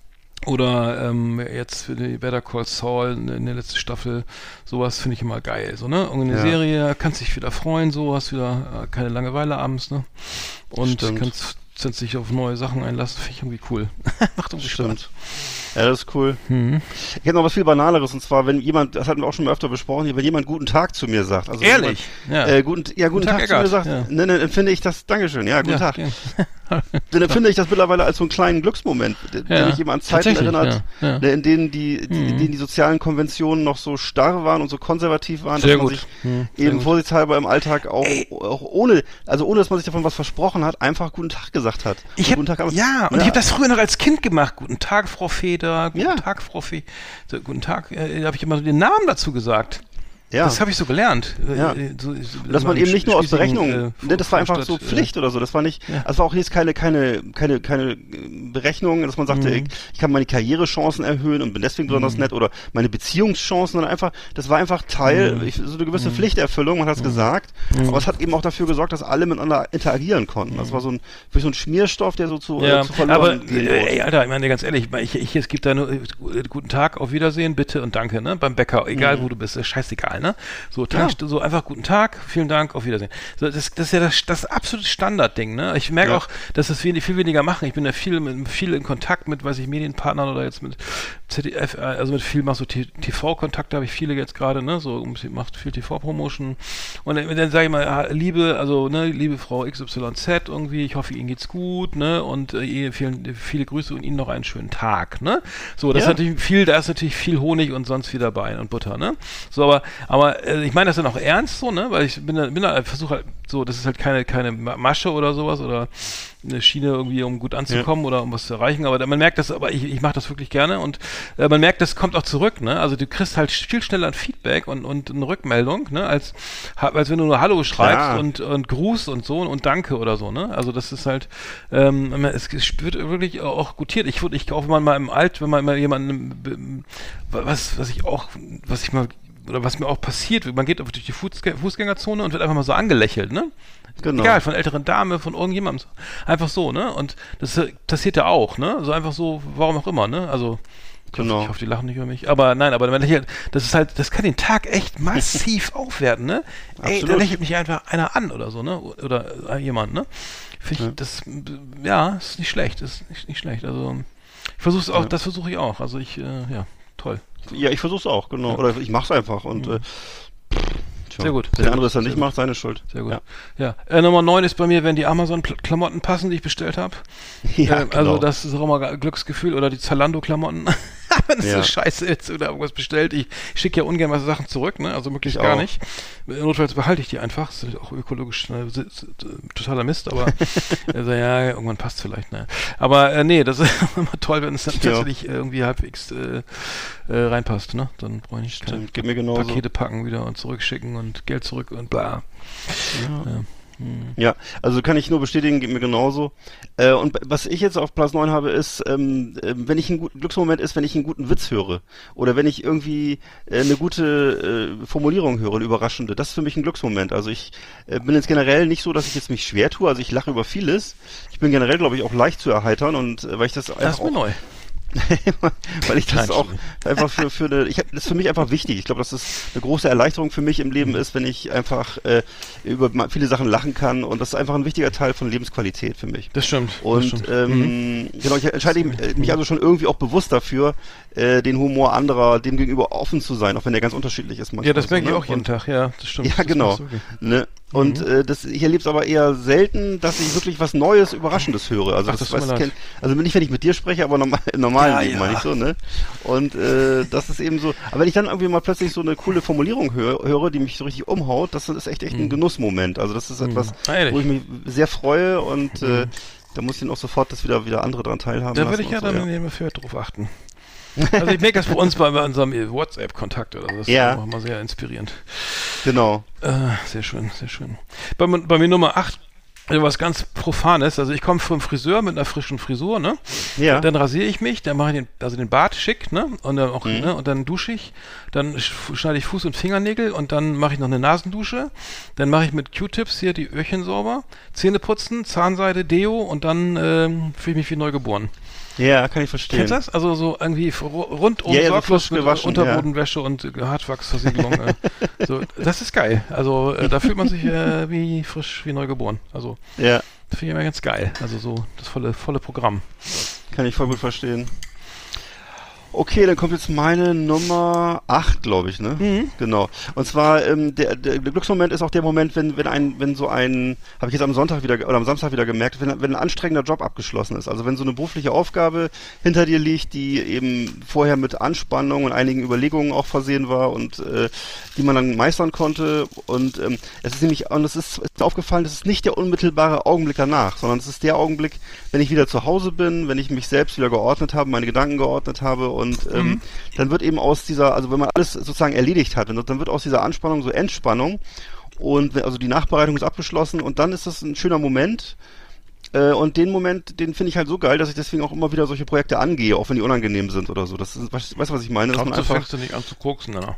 Oder ähm, jetzt für die Better Call Saul in der letzten Staffel, sowas finde ich immer geil, so, ne? Irgendeine ja. Serie, kannst dich wieder freuen, so, hast wieder äh, keine Langeweile abends, ne? Und Stimmt. kannst, kannst dich auf neue Sachen einlassen, finde ich irgendwie cool. Macht irgendwie Stimmt. Spaß. Ja, das ist cool. Mhm. Ich hätte noch was viel Banaleres, und zwar, wenn jemand, das hatten wir auch schon mal öfter besprochen, wenn jemand guten Tag zu mir sagt. Also Ehrlich? Jemand, ja. Äh, guten, ja, guten, guten Tag, Tag zu mir sagt, ja. ne, ne, empfinde ich das, Dankeschön, ja, guten ja, Tag. Okay. Dann empfinde ich das mittlerweile als so einen kleinen Glücksmoment, ja, wenn mich jemand an Zeiten erinnert, ja, ja. Ne, in denen die, die, mhm. in denen die sozialen Konventionen noch so starr waren und so konservativ waren, Sehr dass man gut. sich mhm. eben vorsichtshalber im Alltag auch, auch ohne, also ohne, dass man sich davon was versprochen hat, einfach guten Tag gesagt hat. Ich hab, guten Tag, ja, und ja. ich habe das früher noch als Kind gemacht. Guten Tag, Frau Feder, guten ja. Tag, Frau Fee. So, guten Tag, äh, da habe ich immer so den Namen dazu gesagt. Ja. Das habe ich so gelernt. Ja. So, so, dass man eben nicht nur aus Berechnung, äh, ne, das war einfach so äh, Pflicht oder so. Das war nicht, ja. das war auch jetzt keine, keine, keine, keine Berechnung, dass man sagte, mhm. ich, ich kann meine Karrierechancen erhöhen und bin deswegen besonders mhm. nett oder meine Beziehungschancen, sondern einfach, das war einfach Teil, mhm. ich, so eine gewisse mhm. Pflichterfüllung, man hat es mhm. gesagt, mhm. aber es hat eben auch dafür gesorgt, dass alle miteinander interagieren konnten. Das war so ein, wie so ein Schmierstoff, der so zu, ja. äh, zu verloren aber, gehen äh, ey, Alter, ich meine ganz ehrlich, ich, ich, es gibt da nur äh, guten Tag, auf Wiedersehen, bitte und danke, ne, beim Bäcker, egal mhm. wo du bist, ist scheißegal, ne, so, ja. So einfach guten Tag, vielen Dank, auf Wiedersehen. So, das, das ist ja das, das absolute Standardding, ne? Ich merke ja. auch, dass das viel, viel weniger machen. Ich bin ja viel, mit, viel in Kontakt mit, weiß ich, Medienpartnern oder jetzt mit Z D F, also mit viel, mach so T V-Kontakte habe ich viele jetzt gerade, ne? So, macht viel T V-Promotion. Und dann, dann sage ich mal, liebe, also, ne, liebe Frau X Y Z irgendwie, ich hoffe, Ihnen geht's gut, ne? Und äh, vielen, viele Grüße und Ihnen noch einen schönen Tag, ne? So, das ja. ist natürlich viel, da ist natürlich viel Honig und sonst viel dabei und Butter, ne? So, aber, aber äh, ich meine das dann auch ernst so, ne? Weil ich bin da, bin da versuche halt so, das ist halt keine, keine Masche oder sowas oder eine Schiene irgendwie, um gut anzukommen ja. oder um was zu erreichen, aber man merkt das, aber ich, ich mache das wirklich gerne und äh, man merkt, das kommt auch zurück, ne? Also du kriegst halt viel schneller ein Feedback und, und eine Rückmeldung, ne? Als, als wenn du nur Hallo schreibst ja. und, und Gruß und so und Danke oder so, ne? Also das ist halt, ähm, es, es wird wirklich auch gutiert. Ich würde, ich auch wenn man mal im Alt, wenn man mal jemanden, was, was ich auch, was ich mal oder was mir auch passiert, man geht durch die Fußgä- Fußgängerzone und wird einfach mal so angelächelt, ne? Genau. Egal, von älteren Dame, von irgendjemandem. Einfach so, ne? Und das passiert ja auch, ne? So einfach so, warum auch immer, ne? Also, ich, genau. hoffe, ich hoffe, die lachen nicht über mich. Aber nein, aber wenn ich, das ist halt, das kann den Tag echt massiv aufwerten, ne? Ey, da lächelt mich einfach einer an oder so, ne? Oder äh, jemand, ne? Finde ich, ja. das, ja, ist nicht schlecht, ist nicht, nicht schlecht. Also, ich versuche es auch, ja. das versuche ich auch. Also ich, äh, ja, toll. Ja, ich versuche es auch, genau. Ja. Oder ich mache es einfach und, mhm. äh, Sehr gut. Wenn der andere es dann nicht gut. macht, seine Schuld. Sehr gut. Ja. ja. Äh, Nummer neun ist bei mir, wenn die Amazon-Klamotten passen, die ich bestellt habe. Ja, äh, genau. Also das ist auch immer ein Glücksgefühl. Oder die Zalando-Klamotten. Wenn es ja. so scheiße ist oder irgendwas bestellt. Ich schicke ja ungern mal Sachen zurück, ne? Also möglichst ich gar auch. nicht. Notfalls behalte ich die einfach. Das ist auch ökologisch ne? totaler Mist, aber also, ja, irgendwann passt vielleicht. Ne? Aber äh, nee, das ist immer toll, wenn es dann ja. tatsächlich irgendwie halbwegs äh, äh, reinpasst. Ne? Dann brauche ich nicht Geht mir genauso. Pakete packen wieder und zurückschicken und Geld zurück und bla. Ja. Ja. Ja, also kann ich nur bestätigen, geht mir genauso. Äh, und was ich jetzt auf Platz neun habe, ist, ähm, äh, wenn ich einen guten Glücksmoment ist, wenn ich einen guten Witz höre. Oder wenn ich irgendwie äh, eine gute äh, Formulierung höre, eine überraschende. Das ist für mich ein Glücksmoment. Also ich äh, bin jetzt generell nicht so, dass ich jetzt mich schwer tue. Also ich lache über vieles. Ich bin generell, glaube ich, auch leicht zu erheitern. Und äh, weil ich das, das einfach ist mir auch, neu. weil ich das auch einfach für für eine, ich hab, das ist für mich einfach wichtig. Ich glaube, dass das eine große Erleichterung für mich im Leben ist, wenn ich einfach äh, über viele Sachen lachen kann und das ist einfach ein wichtiger Teil von Lebensqualität für mich. Das stimmt. Und das stimmt. Ähm, mhm. genau, ich entscheide mich also schon irgendwie auch bewusst dafür, äh, den Humor anderer dem gegenüber offen zu sein, auch wenn der ganz unterschiedlich ist. Ja, das so, merke ich ne? auch jeden und, Tag. Ja, das stimmt. Ja, das genau. Ne? Und mhm. äh, das, ich erlebe es aber eher selten, dass ich wirklich was Neues, Überraschendes höre. Also, Ach, das, das was kenn, also nicht, wenn ich mit dir spreche, aber normal, im normalen ja, Leben ja. meine ich so, ne? Und äh, das ist eben so. Aber wenn ich dann irgendwie mal plötzlich so eine coole Formulierung höre, höre die mich so richtig umhaut, das ist echt echt ein mhm. Genussmoment. Also das ist etwas, mhm. wo ich mich sehr freue und mhm. äh, da muss ich dann auch sofort, dass wieder wieder andere dran teilhaben. Da würde ich ja so, dann ja. für drauf achten. Also ich merke das bei uns bei, bei unserem WhatsApp-Kontakt oder so. Das ja. ist auch immer sehr inspirierend. Genau. Äh, sehr schön, sehr schön. Bei, bei mir Nummer acht, was ganz Profanes. Also ich komme vom Friseur mit einer frischen Frisur, ne? Ja. Dann rasiere ich mich, dann mache ich den, also den Bart schick, ne? Und dann auch, mhm. ne? Und dann dusche ich, dann schneide ich Fuß- und Fingernägel und dann mache ich noch eine Nasendusche. Dann mache ich mit Q-Tips hier die Öhrchen sauber, Zähne putzen, Zahnseide, Deo und dann ähm, fühle ich mich wie neugeboren. Ja, kann ich verstehen. Kennst du das? Also so irgendwie rundum ja, ja, sorglos so mit gewaschen, Unterbodenwäsche ja. und Hartwachsversiegelung. äh, so, das ist geil. Also äh, da fühlt man sich äh, wie frisch, wie neugeboren. Also ja. das finde ich immer ganz geil. Also so das volle, volle Programm. Kann ich voll gut verstehen. Okay, dann kommt jetzt meine Nummer acht, glaube ich, ne? Mhm. Genau. Und zwar ähm, der, der Glücksmoment ist auch der Moment, wenn wenn ein wenn so ein, habe ich jetzt am Sonntag wieder oder am Samstag wieder gemerkt, wenn wenn ein anstrengender Job abgeschlossen ist. Also wenn so eine berufliche Aufgabe hinter dir liegt, die eben vorher mit Anspannung und einigen Überlegungen auch versehen war und äh, die man dann meistern konnte. Und ähm, es ist nämlich und es ist, ist aufgefallen, das ist nicht der unmittelbare Augenblick danach, sondern es ist der Augenblick, wenn ich wieder zu Hause bin, wenn ich mich selbst wieder geordnet habe, meine Gedanken geordnet habe. Und ähm, mhm. dann wird eben aus dieser, also wenn man alles sozusagen erledigt hat, dann wird aus dieser Anspannung so Entspannung und also die Nachbereitung ist abgeschlossen und dann ist das ein schöner Moment äh, und den Moment, den finde ich halt so geil, dass ich deswegen auch immer wieder solche Projekte angehe, auch wenn die unangenehm sind oder so. Das ist, weißt du, was ich meine? Dass man einfach fängst du nicht an zu koksen, oder?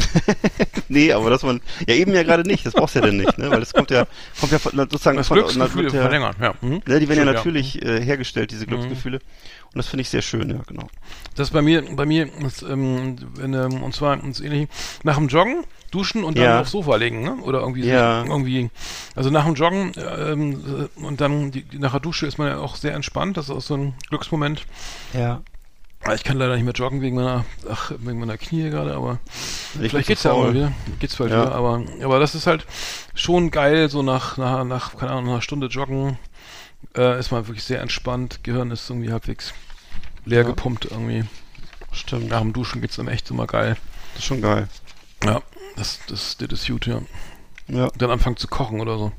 Nee, aber dass man, ja eben ja gerade nicht, das brauchst du ja denn nicht, ne? Weil das kommt ja, kommt ja sozusagen das von, Glücksgefühle ja, verlängern, ja. Mhm. Ne, die werden Stimmt, ja natürlich ja. äh, hergestellt, diese Glücksgefühle. Und das finde ich sehr schön, ja, genau. Das ist bei mir, bei mir, ist, ähm, in, ähm, und zwar ist ähnlich, nach dem Joggen, duschen und dann ja. aufs Sofa legen, ne? Oder irgendwie, ja. so, irgendwie, also nach dem Joggen ähm, und dann die, die, nach der Dusche ist man ja auch sehr entspannt, das ist auch so ein Glücksmoment. Ja. Ich kann leider nicht mehr joggen wegen meiner, ach, wegen meiner Knie gerade, aber ich vielleicht geht's ja auch mal wieder. Geht's bald ja. wieder, aber, aber das ist halt schon geil, so nach, nach, nach keine Ahnung, nach einer Stunde Joggen, äh, ist man wirklich sehr entspannt, Gehirn ist irgendwie halbwegs leer ja. gepumpt irgendwie. Stimmt. Nach dem Duschen geht's dann echt immer geil. Das ist schon geil. Ja, das, das, das ist gut, ja. Ja. Dann anfangen zu kochen oder so.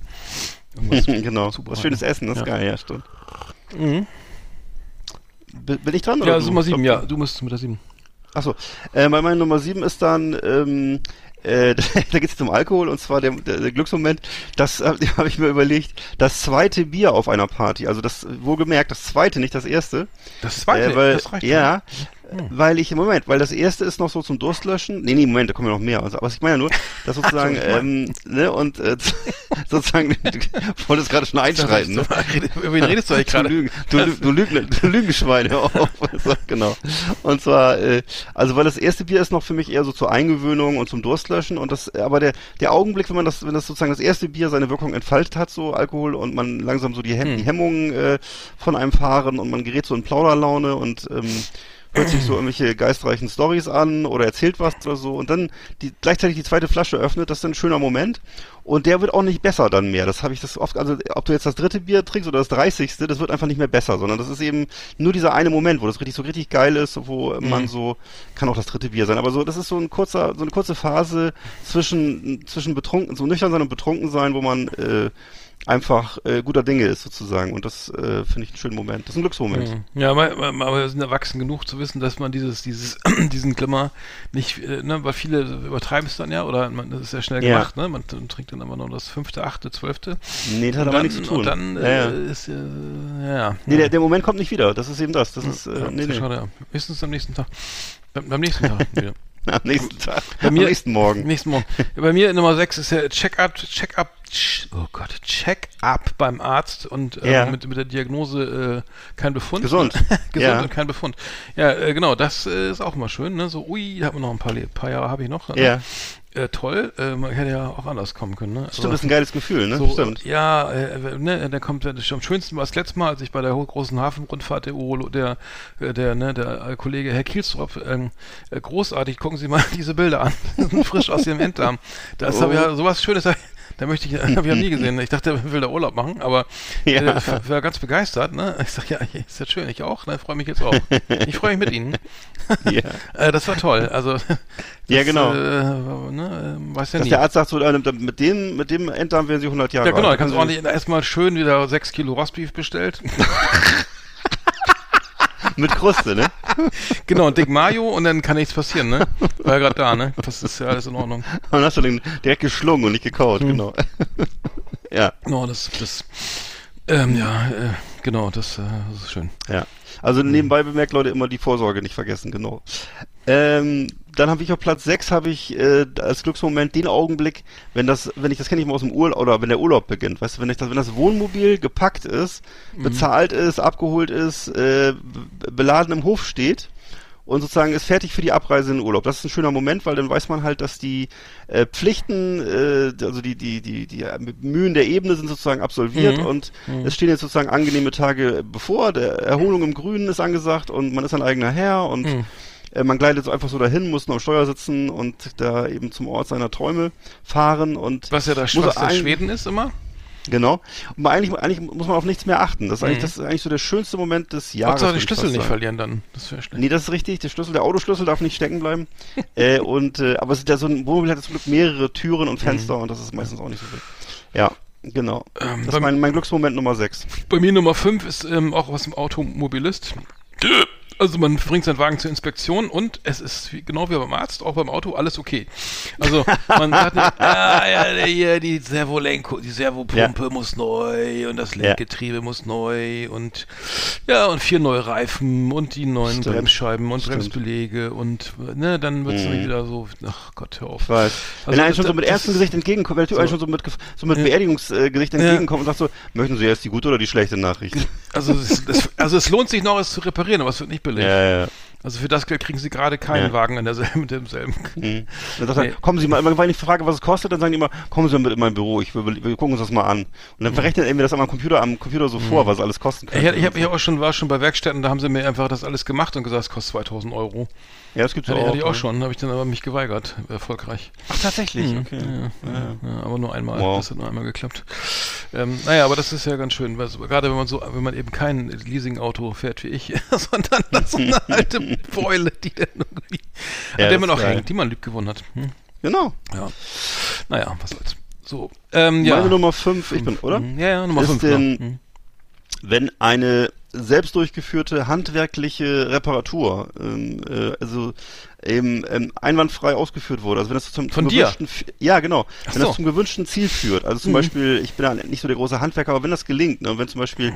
Genau. Was schönes Essen, das ist ja. geil, ja, stimmt. Mhm. Bin ich dran? Oder ja, du? Nummer sieben, ja, du musst mit der sieben. Achso, äh, bei meiner Nummer sieben ist dann, ähm, äh, da geht es um Alkohol und zwar der, der, der Glücksmoment, das äh, habe ich mir überlegt, das zweite Bier auf einer Party, also das, wohlgemerkt, das zweite, nicht das erste. Das zweite? Äh, weil, das reicht ja, Hm. Weil ich, Moment, weil das erste ist noch so zum Durstlöschen. Nee, nee, Moment, da kommen ja noch mehr. Also, aber ich meine ja nur, dass sozusagen, ähm, ne, und äh, sozusagen, du wolltest gerade schon einschreiten, ne? Über wen redest du eigentlich gerade? Du, Lügen, du, du, du, Lügen, du Lügenschwein, hör auf. Also, genau. Und zwar, äh, also weil das erste Bier ist noch für mich eher so zur Eingewöhnung und zum Durstlöschen und das, aber der, der Augenblick, wenn man das, wenn das sozusagen das erste Bier seine Wirkung entfaltet hat, so Alkohol, und man langsam so die, Hem- hm. die Hemmungen äh, von einem fahren und man gerät so in Plauderlaune und ähm, hört sich so irgendwelche geistreichen Storys an oder erzählt was oder so und dann die, gleichzeitig die zweite Flasche öffnet, das ist ein schöner Moment und der wird auch nicht besser dann mehr. Das habe ich das oft, also ob du jetzt das dritte Bier trinkst oder das dreißigste, das wird einfach nicht mehr besser, sondern das ist eben nur dieser eine Moment, wo das richtig so richtig geil ist, wo mhm. man so, kann auch das dritte Bier sein, aber so, das ist so ein kurzer, so eine kurze Phase zwischen, zwischen betrunken, so nüchtern sein und betrunken sein, wo man, äh, einfach äh, guter Dinge ist sozusagen und das äh, finde ich einen schönen Moment. Das ist ein Glücksmoment. Ja, aber, aber wir sind erwachsen genug zu wissen, dass man dieses, dieses, diesen Glimmer nicht, äh, ne, weil viele übertreiben es dann ja oder man, das ist ja schnell Ja. gemacht, ne? Man t- trinkt dann immer nur das fünfte, achte, zwölfte. Nee, das hat Und aber dann, nichts zu tun. Und dann ja, äh, ja. ist äh, ja. Nee, der, der Moment kommt nicht wieder. Das ist eben das. Das ist, äh, ja, nee, nee. schade, ja. Höchstens am nächsten Tag. Beim, beim nächsten Tag wieder. Am nächsten Tag. Bei mir, am nächsten Morgen. Nächsten Morgen. Ja, bei mir Nummer sechs ist ja Check-up, Check-up, ch- oh Gott, Check-up beim Arzt und äh, Ja. mit, mit der Diagnose äh, kein Befund. Gesund. Gesund Ja. und kein Befund. Ja, äh, genau, das äh, ist auch immer schön, ne? So, ui, da haben wir noch ein paar, Le- paar Jahre, habe ich noch. Ne? Ja. Äh, toll, äh, man hätte ja auch anders kommen können, ne? Stimmt, das ist ein geiles Gefühl, ne? So, Stimmt. ja, äh, ne, der kommt, das am schönsten war das letzte Mal, als ich bei der ho- großen Hafenrundfahrt der Urolo, der, äh, der, ne, der äh, Kollege Herr Kielstrop, ähm, äh, großartig, gucken Sie mal diese Bilder an, frisch aus Ihrem Enddarm. Das Oh. habe ja sowas Schönes, da möchte ich, habe ich ja nie gesehen. Ich dachte, er will da Urlaub machen, aber Ja. äh, ich war ganz begeistert, ne? Ich sag, ja, ist das schön, ich auch, ne? Freue mich jetzt auch. Ich freue mich mit Ihnen. Ja. äh, das war toll, also das, Ja, genau. Äh, ne, äh, weiß ja Dass nie. der Arzt sagt so, äh, mit dem, mit dem Enddarm werden Sie hundert Jahre Ja, genau, da alt. kannst du ordentlich erstmal schön wieder sechs Kilo Rostbeef bestellt. Mit Kruste, ne? Genau, ein Dick Mayo und dann kann nichts passieren, ne? War ja gerade da, ne? Das ist ja alles in Ordnung. Und dann hast du den direkt geschlungen und nicht gekaut, Hm. genau. Ja. Genau, das, das, ähm, ja, äh, genau, das, äh, das ist schön. Ja. Also nebenbei bemerkt, Leute, immer die Vorsorge nicht vergessen, genau. Ähm, dann habe ich auf Platz sechs habe ich äh, als Glücksmoment den Augenblick, wenn das, wenn ich das kenne ich mal aus dem Urlaub oder wenn der Urlaub beginnt, weißt du, wenn ich das, wenn das Wohnmobil gepackt ist, bezahlt ist, abgeholt ist, äh, be- beladen im Hof steht und sozusagen ist fertig für die Abreise in den Urlaub. Das ist ein schöner Moment, weil dann weiß man halt, dass die äh, Pflichten, äh, also die die die die Mühen der Ebene sind sozusagen absolviert Mhm. und Mhm. es stehen jetzt sozusagen angenehme Tage bevor. Der Erholung im Grünen ist angesagt und man ist ein eigener Herr und Mhm. äh, man gleitet so einfach so dahin, muss nur am Steuer sitzen und da eben zum Ort seiner Träume fahren und Was ja da muss was der ein- Schweden ist immer. Genau. Und man eigentlich, eigentlich muss man auf nichts mehr achten. Das ist eigentlich, Mhm. das ist eigentlich so der schönste Moment des Jahres. Hauptsache die würde ich Schlüssel fast nicht sagen. verlieren dann. Das wäre schlecht. Nee, das ist richtig. Der Schlüssel, der Autoschlüssel darf nicht stecken bleiben. äh, und äh, aber es ist ja so ein Wohnmobil hat zum Glück mehrere Türen und Fenster und das ist meistens auch nicht so wild. Ja, genau. Ähm, das ist beim- mein, mein Glücksmoment Nummer sechs. Bei mir Nummer fünf ist ähm, auch was im Automobilist. Also man bringt seinen Wagen zur Inspektion und es ist wie, genau wie beim Arzt, auch beim Auto, alles okay. Also man sagt nicht, ah, ja, hier die Servolenko, die Servopumpe muss neu und das Lenkgetriebe muss neu und ja, und vier neue Reifen und die neuen Stimmt. Bremsscheiben und Stimmt. Bremsbeläge und ne, dann wird es Mhm. wieder so, ach Gott, hör auf. Ich weiß. wenn Also er einem schon so das- mit ernstem das- Gesicht entgegenkommt, wenn der Typ einem so. schon so mit, so mit Ja. Beerdigungsgesicht Ja. entgegenkommt und sagt so, möchten Sie jetzt die gute oder die schlechte Nachricht? Also es, es, also es lohnt sich noch, es zu reparieren, aber es wird nicht billig. Ja, ja. Also für das Geld kriegen sie gerade keinen Ja. Wagen in derselben, mit demselben. Mhm. Dann sagt Nee. er, kommen Sie mal, wenn ich frage, was es kostet, dann sagen die immer, kommen Sie mal mit in mein Büro, ich, wir, wir gucken uns das mal an. Und dann verrechnet er mir das am Computer, am Computer so vor, was alles kosten könnte. Ich, hab- ich habe ich hab auch schon, war schon bei Werkstätten, da haben sie mir einfach das alles gemacht und gesagt, es kostet zweitausend Euro. Ja, das gibt's Hatte, auch. hatte ich auch ja. schon, habe ich dann aber mich geweigert, erfolgreich. Ach, tatsächlich? Mhm. Okay. Ja, ja, ja, aber nur einmal, Wow. das hat nur einmal geklappt. Ähm, naja, aber das ist ja ganz schön, weil so, gerade wenn man so, wenn man eben kein Leasing-Auto fährt wie ich, sondern das so eine alte Beule, die dann irgendwie, Ja, an der man das auch ist geil. hängt, die man lieb gewonnen hat. Hm? Genau. Ja. Naja, was soll's. So, ähm, ja. Meine Nummer fünf, ich bin, oder? Mhm. Ja, ja, Nummer ist fünf. den- Genau. Mhm. Wenn eine selbst durchgeführte handwerkliche Reparatur, ähm, äh, also eben ähm, einwandfrei ausgeführt wurde, also wenn das zum, Von zum dir? gewünschten, F- ja genau, Ach wenn so. das zum gewünschten Ziel führt, also zum Mhm. Beispiel, ich bin ja nicht so der große Handwerker, aber wenn das gelingt, ne, wenn zum Beispiel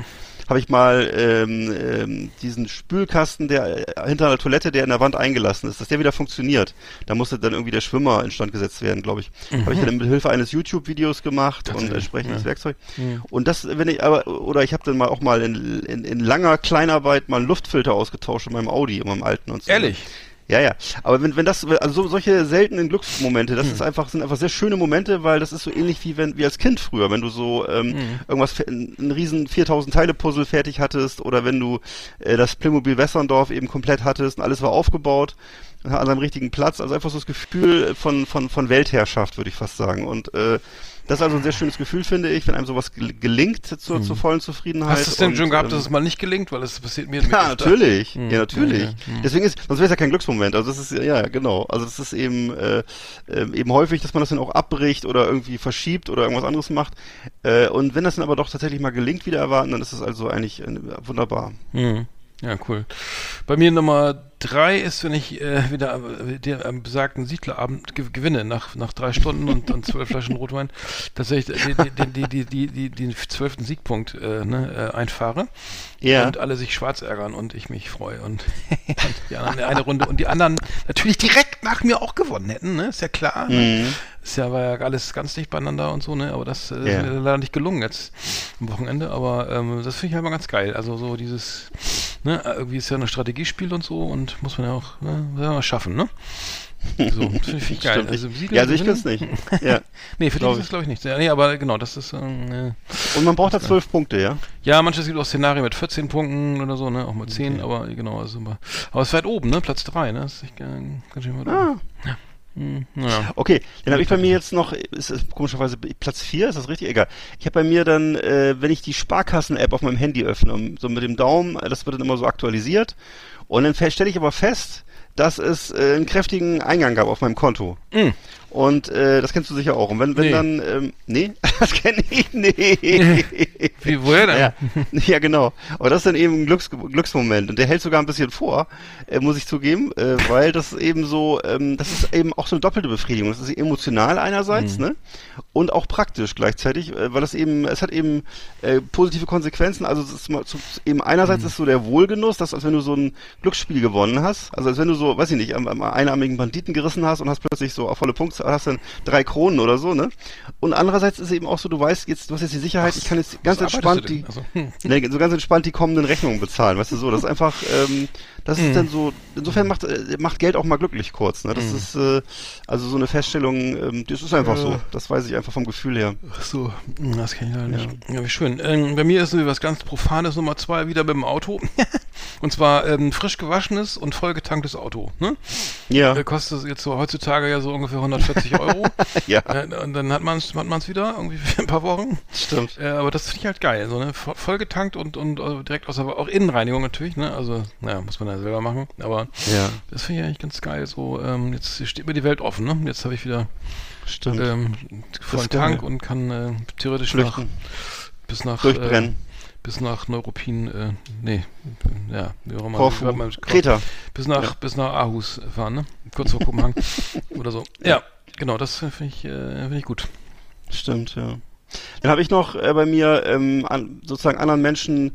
habe ich mal ähm, ähm, diesen Spülkasten, der äh, hinter einer Toilette, der in der Wand eingelassen ist, dass der wieder funktioniert. Da musste dann irgendwie der Schwimmer instand gesetzt werden, glaube ich. Mhm. Habe ich dann mit Hilfe eines YouTube-Videos gemacht und entsprechendes ja. Werkzeug. Mhm. Und das, wenn ich aber, oder ich habe dann mal auch mal in, in, in langer Kleinarbeit mal einen Luftfilter ausgetauscht in meinem Audi, in meinem alten und so. Ehrlich? Ja, ja. Aber wenn, wenn das, also so, solche seltenen Glücksmomente, das hm. ist einfach, sind einfach sehr schöne Momente, weil das ist so ähnlich wie wenn, wie als Kind früher, wenn du so, ähm, hm. irgendwas, ein, ein riesen viertausend Teile Puzzle fertig hattest oder wenn du, äh, das Playmobil Wässerndorf eben komplett hattest und alles war aufgebaut an seinem richtigen Platz. Also einfach so das Gefühl von, von, von Weltherrschaft, würde ich fast sagen. Und, äh, das ist also ein sehr schönes Gefühl, finde ich, wenn einem sowas gelingt zur, hm. zur vollen Zufriedenheit. Hast du es denn und, schon gehabt, ähm, dass es mal nicht gelingt? Weil es passiert mir... Ja, natürlich. Hm. Ja, natürlich. Ja, ja. Hm. Deswegen ist, sonst wäre es ja kein Glücksmoment. Also das ist, ja, genau. Also das ist eben, äh, eben häufig, dass man das dann auch abbricht oder irgendwie verschiebt oder irgendwas anderes macht. Äh, und wenn das dann aber doch tatsächlich mal gelingt, wieder erwarten, dann ist es also eigentlich äh, wunderbar. Hm. Ja, cool. Bei mir Nummer drei ist, wenn ich äh, wieder äh, den am besagten Siedlerabend ge gewinne, nach nach drei Stunden und, und zwölf Flaschen Rotwein, tatsächlich die, die, die, die, die, die, den zwölften Siegpunkt äh, ne, äh, einfahre. Ja. Und alle sich schwarz ärgern und ich mich freue. Und, und die anderen eine Runde und die anderen natürlich direkt nach mir auch gewonnen hätten, ne? Ist ja klar. Mhm. Ne? Ist ja, war ja alles ganz dicht beieinander und so, ne? Aber das, das ja. ist mir leider nicht gelungen jetzt am Wochenende. Aber ähm, das finde ich halt mal ganz geil. Also so dieses, ne, irgendwie ist ja ein Strategiespiel und so und muss man ja auch, ne, mal schaffen, ne? So, das finde ich geil. Also, ja, also ich kann es nicht. Ja. Nee, für dich ist es glaube ich nicht. Ja, nee, aber genau, das ist... Ähm, und man braucht da zwölf Punkte, ja? Ja, manches gibt auch Szenarien mit vierzehn Punkten oder so, ne? Auch mal zehn, okay. aber genau, also aber, aber es ist weit oben, ne? Platz drei, ne? Das ist echt ganz schön weit ah. oben. Ja. Hm, ja. Okay, dann habe ich bei mir jetzt noch, ist, ist komischerweise Platz vier, ist das richtig? Egal. Ich habe bei mir dann, äh, wenn ich die Sparkassen-App auf meinem Handy öffne, so mit dem Daumen, das wird dann immer so aktualisiert und dann stelle ich aber fest, dass es äh, einen kräftigen Eingang gab auf meinem Konto. Mm. Und äh, das kennst du sicher auch. Und wenn, wenn nee. dann, ähm, nee, das kenne ich nicht. Wie, woher denn? Ja, ja, genau. Aber das ist dann eben ein Glücks Glücksmoment. Und der hält sogar ein bisschen vor, äh, muss ich zugeben, äh, weil das eben so, ähm, das ist eben auch so eine doppelte Befriedigung. Das ist emotional einerseits, mm. ne? Und auch praktisch gleichzeitig, äh, weil das eben, es hat eben äh, positive Konsequenzen. Also es ist mal, so, eben einerseits mm. ist so der Wohlgenuss, dass als wenn du so ein Glücksspiel gewonnen hast, also als wenn du so, weiß ich nicht, am, am einarmigen Banditen gerissen hast und hast plötzlich so auf volle Punkte, hast dann drei Kronen oder so, ne? Und andererseits ist es eben auch so, du weißt jetzt, du hast jetzt die Sicherheit, Ach, ich kann jetzt ganz entspannt die, also, hm. ne, so ganz entspannt die kommenden Rechnungen bezahlen, weißt du so, das ist einfach, ähm, das ist hm. dann so, insofern macht, äh, macht Geld auch mal glücklich kurz, ne? Das hm. ist, äh, also so eine Feststellung, ähm, das ist einfach äh. so, das weiß ich einfach vom Gefühl her. Ach so, das kann ich leider nicht. Ja, ja wie schön. Ähm, bei mir ist so was ganz Profanes, Nummer zwei, wieder mit dem Auto. Und zwar ähm, frisch gewaschenes und vollgetanktes Auto, ne? Ja. Äh, kostet jetzt so heutzutage ja so ungefähr hundertvierzig Euro. Ja. Äh, und dann hat man es hat man's wieder, irgendwie für ein paar Wochen. Stimmt. Äh, aber das finde ich halt geil, so, ne? Vollgetankt und, und also direkt aus der, auch Innenreinigung natürlich, ne? Also, naja, muss man ja selber machen. Aber ja. das finde ich eigentlich ganz geil. So, ähm, jetzt steht mir die Welt offen, ne? Jetzt habe ich wieder Stimmt. Ähm, vollen Tank und kann äh, theoretisch Flüchten. nach bis nach Durchbrennen. Äh, bis nach Neuruppin, äh, nee, ja, wie auch immer. Korfu, mal, Kreta. Bis nach, ja. bis nach Aarhus fahren, ne? Kurz vor Kopenhagen oder so. Ja, genau, das finde ich, äh, find ich gut. Stimmt, ja. Dann habe ich noch äh, bei mir ähm, an, sozusagen anderen Menschen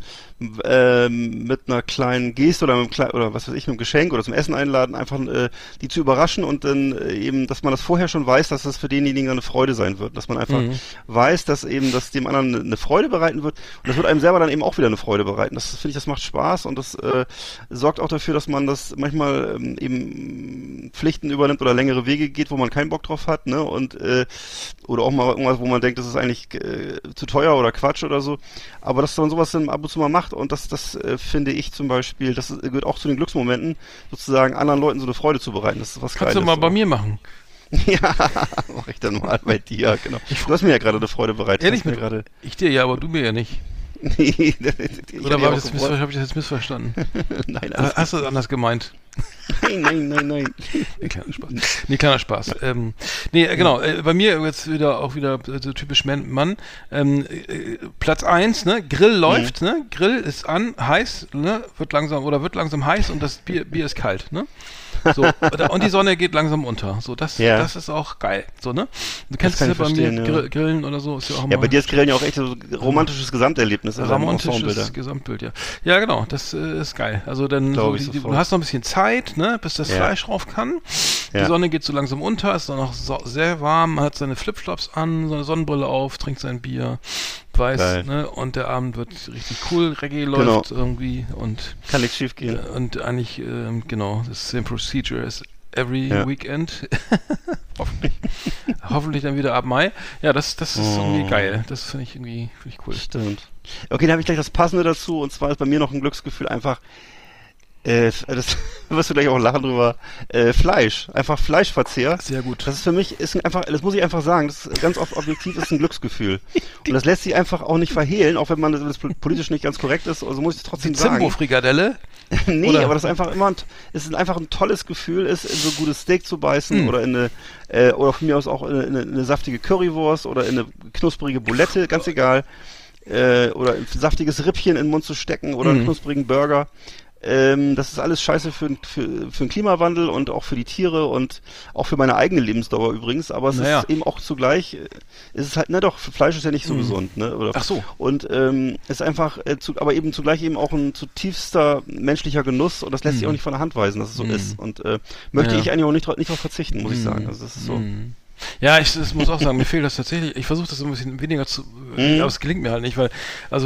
ähm, mit einer kleinen Geste oder mit einem kleinen, oder was weiß ich, mit einem Geschenk oder zum Essen einladen, einfach äh, die zu überraschen und dann äh, eben, dass man das vorher schon weiß, dass das für denjenigen eine Freude sein wird, dass man einfach mhm. weiß, dass eben das dem anderen eine Freude bereiten wird und das wird einem selber dann eben auch wieder eine Freude bereiten. Das finde ich, das macht Spaß und das äh, sorgt auch dafür, dass man das manchmal ähm, eben Pflichten übernimmt oder längere Wege geht, wo man keinen Bock drauf hat, ne? Und äh, oder auch mal irgendwas, wo man denkt, das ist eigentlich äh, zu teuer oder Quatsch oder so. Aber dass man sowas dann ab und zu mal macht und das, das äh, finde ich zum Beispiel, das gehört auch zu den Glücksmomenten, sozusagen anderen Leuten so eine Freude zu bereiten. Das ist was Geiles. Kannst du mal bei mir machen. Ja, mach ich dann mal bei dir, genau. Du hast mir ja gerade eine Freude bereitet. Ehrlich mit gerade. Ich dir ja, aber du mir ja nicht. Nee, oder habe ich, hab ich das jetzt missverstanden? Nein, alles hast du das anders gemeint? Nein, nein, nein, nein. Nee, kleiner Spaß. Nee, kleiner Spaß. Ähm, Nee, äh, genau, äh, bei mir jetzt wieder auch wieder so typisch Mann, Mann. Ähm, äh, Platz eins, ne, Grill läuft, mhm. ne, Grill ist an, heiß, ne, wird langsam oder wird langsam heiß und das Bier, Bier ist kalt, ne? So, und die Sonne geht langsam unter. So, das, ja. das ist auch geil. So, ne? Du kennst es ja bei mir, ja. Gr- Grillen oder so, ist ja auch Ja, mal bei dir ist Grillen ja auch echt so ein romantisches Gesamterlebnis. Romantisches Gesamtbild, ja. Ja, genau, das äh, ist geil. Also dann, so, die, du hast noch ein bisschen Zeit, ne, bis das ja. Fleisch rauf kann. Die ja. Sonne geht so langsam unter, ist dann noch so, sehr warm, man hat seine Flipflops an, seine Sonnenbrille auf, trinkt sein Bier. Weiß, ne, und der Abend wird richtig cool, Reggae läuft genau. irgendwie und kann nichts schief gehen. Und eigentlich, ähm, genau, the same procedure as every ja. weekend. Hoffentlich. Hoffentlich dann wieder ab Mai. Ja, das, das ist oh. irgendwie geil. Das finde ich irgendwie find ich cool. Stimmt. Okay, dann habe ich gleich das Passende dazu und zwar ist bei mir noch ein Glücksgefühl einfach Äh, das wirst du gleich auch lachen drüber. Äh, Fleisch, einfach Fleischverzehr. Sehr gut. Das ist für mich, ist einfach, das muss ich einfach sagen, das ist ganz oft objektiv, ist ein Glücksgefühl. Und das lässt sich einfach auch nicht verhehlen, auch wenn man das politisch nicht ganz korrekt ist, also muss ich es trotzdem Die sagen. Zimbo-Frikadelle? nee, oder? aber das ist einfach immer, ein, es ist einfach ein tolles Gefühl, ist in so ein gutes Steak zu beißen mm. oder in eine, äh, oder von mir aus auch in eine, in eine saftige Currywurst oder in eine knusprige Boulette, ganz egal, äh, oder ein saftiges Rippchen in den Mund zu stecken oder mm. einen knusprigen Burger. Ähm, das ist alles scheiße für, für, für den Klimawandel und auch für die Tiere und auch für meine eigene Lebensdauer übrigens, aber es naja. ist eben auch zugleich, äh, ist es halt, na doch, Fleisch ist ja nicht so mm. gesund, ne? Oder, Ach so. Und ähm, ist einfach, äh, zu, aber eben zugleich eben auch ein zutiefster menschlicher Genuss und das lässt mm. sich auch nicht von der Hand weisen, dass es so mm. ist. Und äh, möchte ja. ich eigentlich auch nicht, nicht darauf verzichten, muss mm. ich sagen. Also das ist so. Mm. Ja, ich, ich muss auch sagen, mir fehlt das tatsächlich. Ich versuche das ein bisschen weniger zu, mhm. aber es gelingt mir halt nicht, weil, also,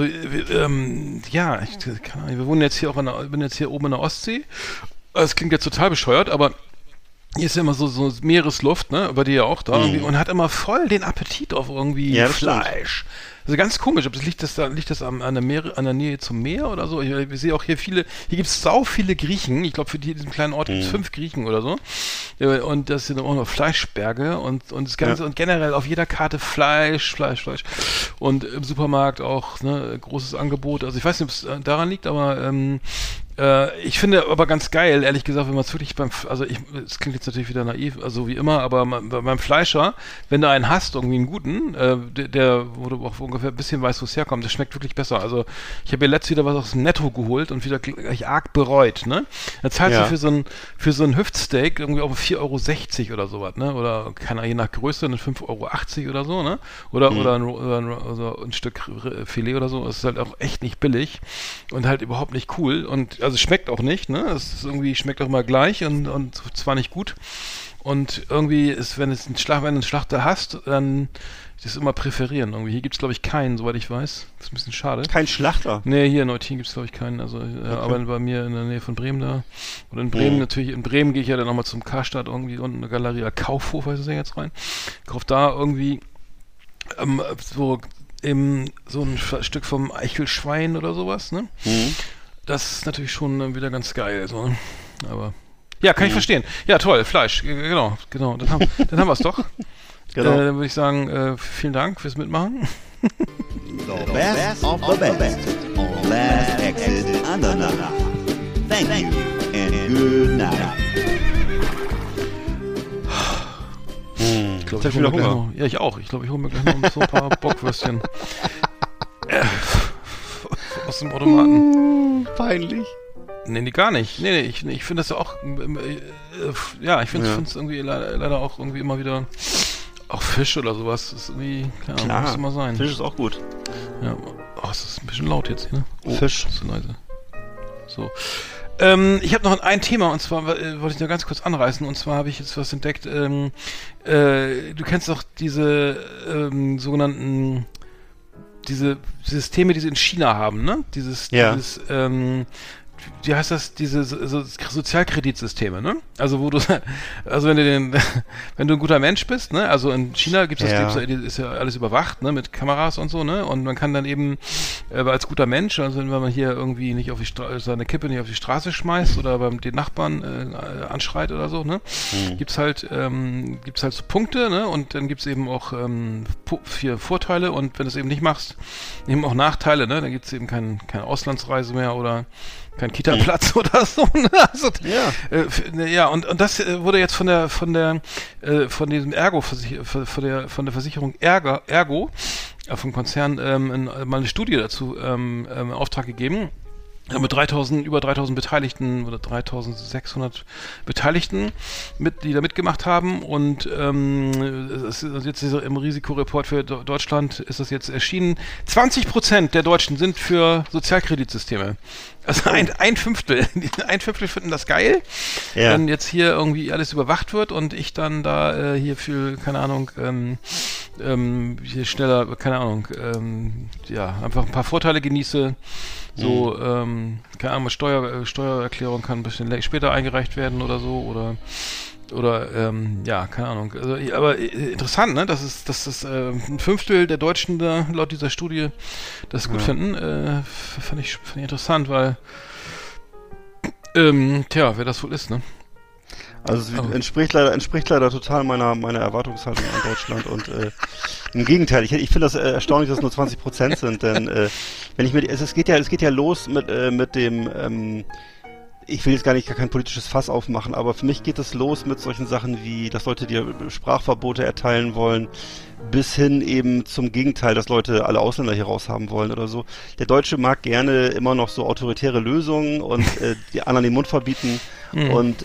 ähm, ja, ich, keine Ahnung, wir wohnen jetzt hier auch an der, bin jetzt hier oben in der Ostsee. Es klingt jetzt total bescheuert, aber hier ist ja immer so, so Meeresluft, ne, bei dir ja auch da, mhm. irgendwie, und hat immer voll den Appetit auf irgendwie ja, Fleisch. Stimmt. Also ganz komisch, ob das liegt das da, liegt das an, an, der Meer, an der Nähe zum Meer oder so? Ich, ich sehe auch hier viele, hier gibt es sau viele Griechen. Ich glaube, für die, diesen kleinen Ort gibt es mhm. fünf Griechen oder so. Und das sind auch noch Fleischberge und, und das Ganze, ja. und generell auf jeder Karte Fleisch, Fleisch, Fleisch. Und im Supermarkt auch, ne, großes Angebot. Also ich weiß nicht, ob es daran liegt, aber ähm, äh, ich finde aber ganz geil, ehrlich gesagt, wenn man es wirklich beim, also ich, es klingt jetzt natürlich wieder naiv, also wie immer, aber man, beim Fleischer, wenn du einen hast, irgendwie einen guten, äh, der, der, wo du auch ungefähr ein bisschen weißt, wo es herkommt, das schmeckt wirklich besser. Also ich habe mir letztes wieder was aus dem Netto geholt und wieder gleich arg bereut, ne? Da zahlst ja. du für so ein, für so ein Hüftsteak irgendwie auf vier Euro sechzig oder sowas, ne? Oder, keine Ahnung, je nach Größe, eine fünf Euro achtzig oder so, ne? Oder, mhm. oder, ein, oder, ein, oder ein Stück Filet oder so. Das ist halt auch echt nicht billig und halt überhaupt nicht cool und also es schmeckt auch nicht, ne? Es ist irgendwie, schmeckt auch immer gleich und, und zwar nicht gut. Und irgendwie ist, wenn es einen Schlag, wenn du einen Schlachter hast, dann das immer präferieren irgendwie. Hier gibt es, glaube ich, keinen, soweit ich weiß. Das ist ein bisschen schade. Kein Schlachter? Nee, hier in Neutin gibt es, glaube ich, keinen. Also, okay. ja, aber bei mir in der Nähe von Bremen da. Und in Bremen mhm. natürlich, in Bremen gehe ich ja dann nochmal zum Karstadt irgendwie unten eine Galeria Kaufhof, heißt es ja jetzt rein. Kauf da irgendwie ähm, so im, so ein Stück vom Eichelschwein oder sowas, ne? Mhm. Das ist natürlich schon wieder ganz geil, so. Aber ja, kann mhm. ich verstehen. Ja, toll, Fleisch, genau, genau. Dann haben, dann haben wir es doch. Genau. Äh, dann würde ich sagen, äh, vielen Dank fürs Mitmachen. The best of the best on Last Exit Andernach. Thank you and good night. Ich glaube, ich hole mir gleich noch, ja, ich auch. Ich glaube, ich hole mir gleich noch so ein paar Bockwürstchen. äh, aus dem Automaten. Uh, peinlich. Nee, nee, gar nicht. Nee, nee, ich, ich finde das ja auch, äh, ja, ich finde es ja. irgendwie leider, leider auch irgendwie immer wieder, auch Fisch oder sowas, ist irgendwie, klar, klar, muss immer sein. Fisch ist auch gut. Ja, oh, es ist ein bisschen laut jetzt hier, ne? Oh, Fisch. Das ist so leise. So. Ähm, ich habe noch ein Thema, und zwar äh, wollte ich nur ganz kurz anreißen, und zwar habe ich jetzt was entdeckt, ähm, äh, du kennst doch diese ähm, sogenannten diese Systeme, die sie in China haben, ne? Dieses, ja. dieses, ähm, wie heißt das, diese so, Sozialkreditsysteme, ne? Also wo du, also wenn du den, wenn du ein guter Mensch bist, ne? Also in China gibt es das, ja. gibt's, ist ja alles überwacht, ne? Mit Kameras und so, ne? Und man kann dann eben äh, als guter Mensch, also wenn man hier irgendwie nicht auf die Stra- seine Kippe nicht auf die Straße schmeißt oder beim den Nachbarn äh, anschreit oder so, ne? Mhm. Gibt's halt, ähm, gibt's halt so Punkte, ne? Und dann gibt's eben auch ähm, vier Vorteile und wenn du es eben nicht machst, eben auch Nachteile, ne? Dann gibt's eben kein, keine Auslandsreise mehr oder kein Kita-Platz mhm. oder so. Also, ja, äh, f- ja und, und das äh, wurde jetzt von der von der äh, von diesem Ergo von der von der Versicherung Ergo, Ergo äh, vom Konzern ähm, in, mal eine Studie dazu ähm, ähm, Auftrag gegeben. Ja, mit dreitausend, über dreitausend Beteiligten oder dreitausendsechshundert Beteiligten, mit, die da mitgemacht haben und ähm, es ist jetzt im Risikoreport für Deutschland ist das jetzt erschienen. zwanzig Prozent der Deutschen sind für Sozialkreditsysteme. Also ein, ein Fünftel, ein Fünftel finden das geil, ja. Wenn jetzt hier irgendwie alles überwacht wird und ich dann da äh, hier für, keine Ahnung, ähm, ähm, hier schneller, keine Ahnung, ähm, ja, einfach ein paar Vorteile genieße. So, mhm. ähm, keine Ahnung, Steuer, Steuererklärung kann ein bisschen später eingereicht werden oder so, oder, oder, ähm, ja, keine Ahnung. Also, aber äh, interessant, ne, dass es, dass es, äh, ein Fünftel der Deutschen da, laut dieser Studie, das gut ja. finden, äh, fand ich, fand ich interessant, weil, ähm, tja, wer das wohl ist, ne? Also es entspricht leider, entspricht leider total meiner, meiner Erwartungshaltung an Deutschland und äh, im Gegenteil, ich, ich finde das äh, erstaunlich, dass es nur zwanzig Prozent sind, denn äh, wenn ich mir, es, es geht ja, es geht ja los mit äh, mit dem, ähm, ich will jetzt gar nicht gar kein politisches Fass aufmachen, aber für mich geht es los mit solchen Sachen wie, dass Leute dir Sprachverbote erteilen wollen, bis hin eben zum Gegenteil, dass Leute alle Ausländer hier raus haben wollen oder so. Der Deutsche mag gerne immer noch so autoritäre Lösungen und äh, die anderen den Mund verbieten. Mhm. Und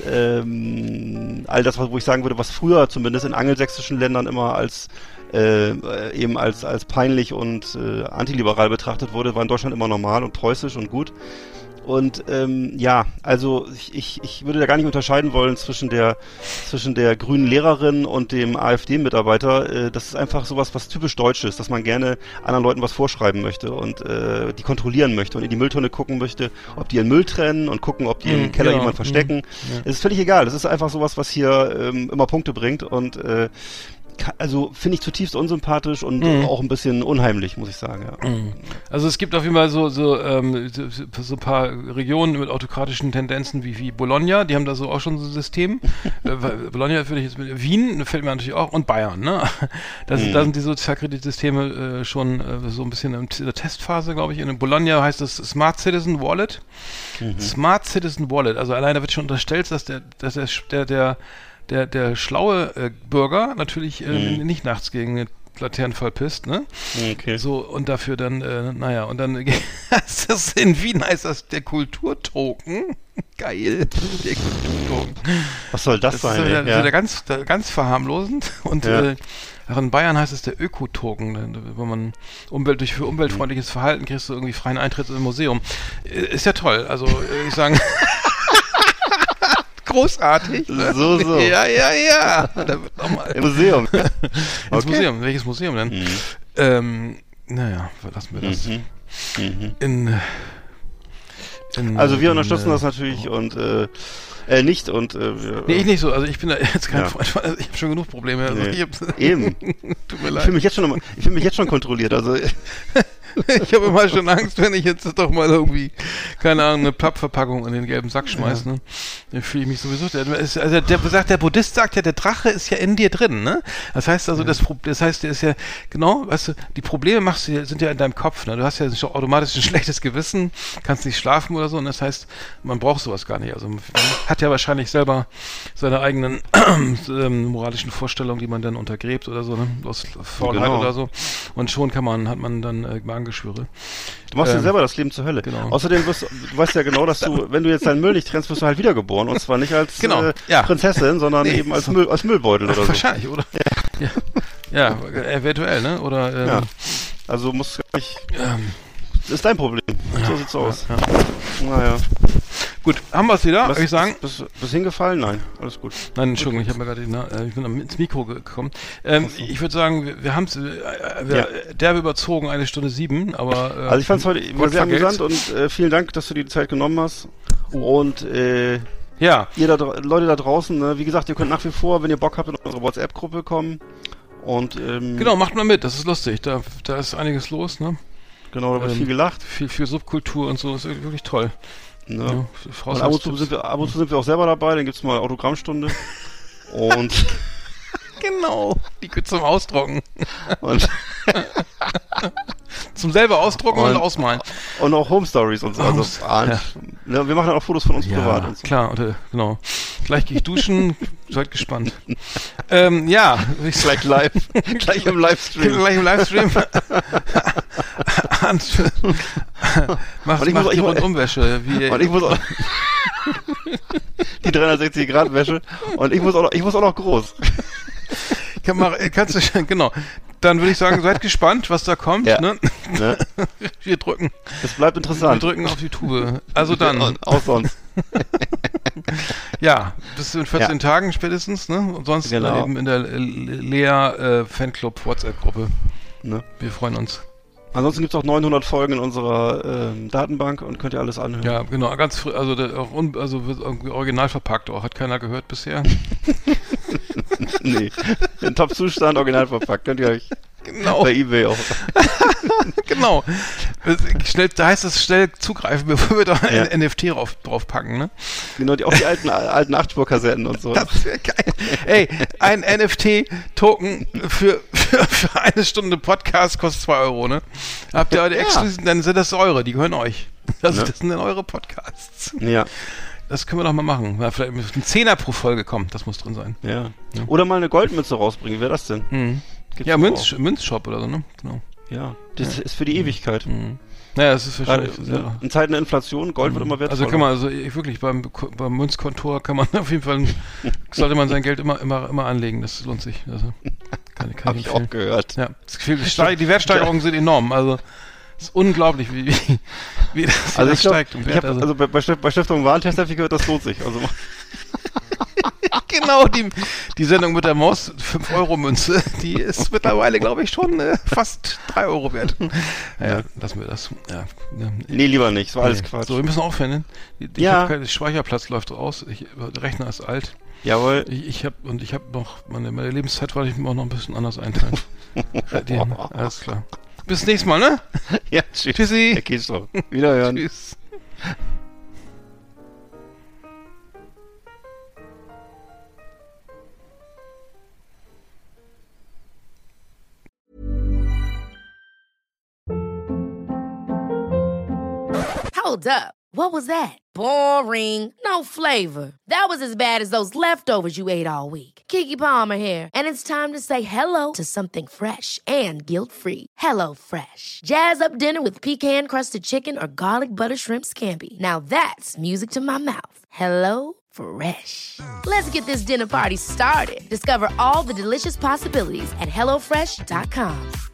ähm, all das, wo ich sagen würde, was früher zumindest in angelsächsischen Ländern immer als äh, eben als als peinlich und äh, antiliberal betrachtet wurde, war in Deutschland immer normal und preußisch und gut. Und ähm, ja, also ich, ich, ich würde da gar nicht unterscheiden wollen zwischen der zwischen der grünen Lehrerin und dem AfD-Mitarbeiter. Äh, das ist einfach sowas, was typisch Deutsch ist, dass man gerne anderen Leuten was vorschreiben möchte und äh, die kontrollieren möchte und in die Mülltonne gucken möchte, ob die ihren Müll trennen und gucken, ob die mhm, im Keller ja, jemanden verstecken. Mhm, ja. Es ist völlig egal. Das ist einfach sowas, was hier ähm, immer Punkte bringt und äh, also finde ich zutiefst unsympathisch und mhm. auch ein bisschen unheimlich, muss ich sagen. Ja. Mhm. Also es gibt auf jeden Fall so so, ähm, so so ein paar Regionen mit autokratischen Tendenzen wie wie Bologna, die haben da so auch schon so ein System. äh, Bologna würde ich jetzt mit Wien, fällt mir natürlich auch, und Bayern, ne? Das, mhm. Da sind die Sozialkreditsysteme äh, schon äh, so ein bisschen in der Testphase, glaube ich. In Bologna heißt es Smart Citizen Wallet. Mhm. Smart Citizen Wallet, also alleine wird schon unterstellt, dass der, dass der, der, der Der, der schlaue äh, Bürger natürlich äh, mhm. nicht nachts gegen den Laternenfall pisst, ne? Okay. So, und dafür dann, äh, naja, und dann heißt das in Wien heißt das der Kulturtoken. Geil, der Kulturtoken. Was soll das, das sein? Das ist ja. wieder, wieder ganz, ganz verharmlosend. Und ja. äh, auch in Bayern heißt es der Ökotoken, wenn man Umwelt durch für umweltfreundliches Verhalten kriegst du irgendwie freien Eintritt im Museum. Ist ja toll, also ich sagen. Großartig. Ne? So, so. Ja, ja, ja. Da wird noch mal. Im Museum. Ins okay. Museum. Welches Museum denn? Mhm. Ähm, naja, lassen wir das. Mhm. Mhm. In, in, also wir in, unterstützen äh, das natürlich oh. und äh, äh, nicht und äh, wir, nee, ich nicht so. Also ich bin da jetzt kein ja. Freund. Also ich habe schon genug Probleme. Also nee. ich hab, Eben. Tut mir leid. Ich fühle mich jetzt schon, ich fühle mich jetzt schon kontrolliert. Also ich habe immer schon Angst, wenn ich jetzt doch mal irgendwie, keine Ahnung, eine Pappverpackung in den gelben Sack schmeiße, ja. ne? Dann fühle ich mich sowieso. Der, also der, sagt, der Buddhist sagt ja, der Drache ist ja in dir drin, ne? Das heißt also, ja. das, das heißt, der ist ja, genau, weißt du, die Probleme machst du, sind ja in deinem Kopf, ne? Du hast ja schon automatisch ein schlechtes Gewissen, kannst nicht schlafen oder so, und das heißt, man braucht sowas gar nicht. Also man hat ja wahrscheinlich selber seine eigenen ähm, moralischen Vorstellungen, die man dann untergräbt oder so, ne? Aus Faulheit genau. oder so. Und schon kann man, hat man dann äh, Magengeschwüre. Du machst ähm, dir selber das Leben zur Hölle. Genau. Außerdem wirst du weißt ja genau, dass du, wenn du jetzt deinen Müll nicht trennst, wirst du halt wiedergeboren. Und zwar nicht als genau. äh, ja. Prinzessin, sondern nee. eben als, Müll, als Müllbeutel oder so. Wahrscheinlich, oder? Ja. ja. ja, eventuell, ne? Oder, ähm, ja. Also muss gar nicht. Ähm, das ist dein Problem. Ja. So sieht's aus. Ja, ja. Naja. Gut, haben wir es wieder, würde ich sagen. Bist du hingefallen? Nein, alles gut. Nein, Entschuldigung, ich habe mir gerade äh, ich bin ins Mikro gekommen. Ähm, so. Ich würde sagen, wir, wir haben es äh, ja. derbe überzogen, eine Stunde sieben, aber äh, also ich fand es heute sehr amüsant und äh, vielen Dank, dass du dir die Zeit genommen hast. Und äh, ja, ihr da, Leute da draußen, ne, wie gesagt, ihr könnt nach wie vor, wenn ihr Bock habt, in unsere WhatsApp-Gruppe kommen. Und ähm, genau, macht mal mit, das ist lustig. Da, da ist einiges los, ne? Genau, da wird ähm, viel gelacht. Viel, viel Subkultur und so, ist wirklich toll. Ja. Ja, und ab, und zu sind wir, ab und zu sind wir auch selber dabei, dann gibt's mal Autogrammstunde. Und genau, die zum Ausdrucken. Und Zum selber ausdrucken und, und ausmalen. Und auch Home Stories und so. Also, ah, ja. Ja, wir machen auch Fotos von uns ja, privat. Und so. Klar, oder, genau. Gleich gehe ich duschen, seid gespannt. ähm, ja. Gleich live. Gleich im Livestream. Gleich im Livestream. Macht ich mach muss, die ich, Rundumwäsche. Wie, und ich muss auch die dreihundertsechzig Grad Wäsche und ich muss auch noch, ich muss auch noch groß. Kann mal, kannst du, genau. Dann würde ich sagen, seid gespannt, was da kommt. Ja. Ne? Ne? Wir drücken. Es bleibt interessant. Wir drücken auf die Tube. Also dann. Und auch sonst. Ja, bis in vierzehn ja. Tagen spätestens, ne? Und sonst genau. eben in der Lea äh, Fanclub WhatsApp-Gruppe. Ne? Wir freuen uns. Ansonsten gibt es auch neunhundert Folgen in unserer ähm, Datenbank und könnt ihr alles anhören. Ja, genau, ganz früh, also der, auch un, also wird irgendwie original verpackt, auch hat keiner gehört bisher. Nee, in Top-Zustand original verpackt, könnt ihr euch genau. bei eBay auch. Genau. Schnell, da heißt es schnell zugreifen, bevor wir da ein ja. N F T drauf, drauf packen, ne? Genau, die, auch die alten, alten acht-Spur-Kassetten und so. Das wäre geil. Ey, ein N F T-Token für, für, für eine Stunde Podcast kostet zwei Euro, ne? Habt ihr heute ja. exklusiv, dann sind das eure, die gehören euch. Das, ja. das sind dann eure Podcasts. Ja. Das können wir doch mal machen. Ja, vielleicht ein Zehner pro Folge kommt, das muss drin sein. Ja. ja. Oder mal eine Goldmütze rausbringen, wer das denn? Mhm. Ja, Münz, Münzshop oder so, ne? Genau. Ja, das ja. ist für die Ewigkeit. Mhm. Naja, das ist wahrscheinlich... Gerade, ja. In Zeiten der Inflation, Gold mhm. wird immer wertvoller. Also kann man, also ich, wirklich, beim, beim Münzkontor kann man auf jeden Fall, sollte man sein Geld immer, immer, immer anlegen, das lohnt sich. Also, kann, kann Hab ich, ich auch gehört. Ja, das Gefühl, die Wertsteigerungen sind enorm, also... Es ist unglaublich, wie, wie, wie das, also das glaub, steigt. Und ich hab, also, also bei, bei Stiftung Warentest habe ich gehört, das lohnt sich. Also genau, die, die Sendung mit der Maus, fünf Euro Münze, die ist mittlerweile, glaube ich, schon äh, fast drei Euro wert. Naja, ja. lassen wir das. Ja. Nee, lieber nicht, das war alles nee. Quatsch. So, wir müssen aufhören. Ich ja. hab keinen Speicherplatz läuft raus, ich, der Rechner ist alt. Jawohl. Ich, ich habe und ich habe noch, meine, meine Lebenszeit wollte ich mir auch noch ein bisschen anders einteilen. die, alles klar. Bis nächstes Mal, ne? Ja, tschüss. Tschüssi. Herr Kiestrow. Wiederhören. Tschüss. Hold up. What was that? Boring. No flavor. That was as bad as those leftovers you ate all week. Keke Palmer here, and it's time to say hello to something fresh and guilt-free. Hello Fresh. Jazz up dinner with pecan-crusted chicken or garlic butter shrimp scampi. Now that's music to my mouth. Hello Fresh. Let's get this dinner party started. Discover all the delicious possibilities at hello fresh dot com.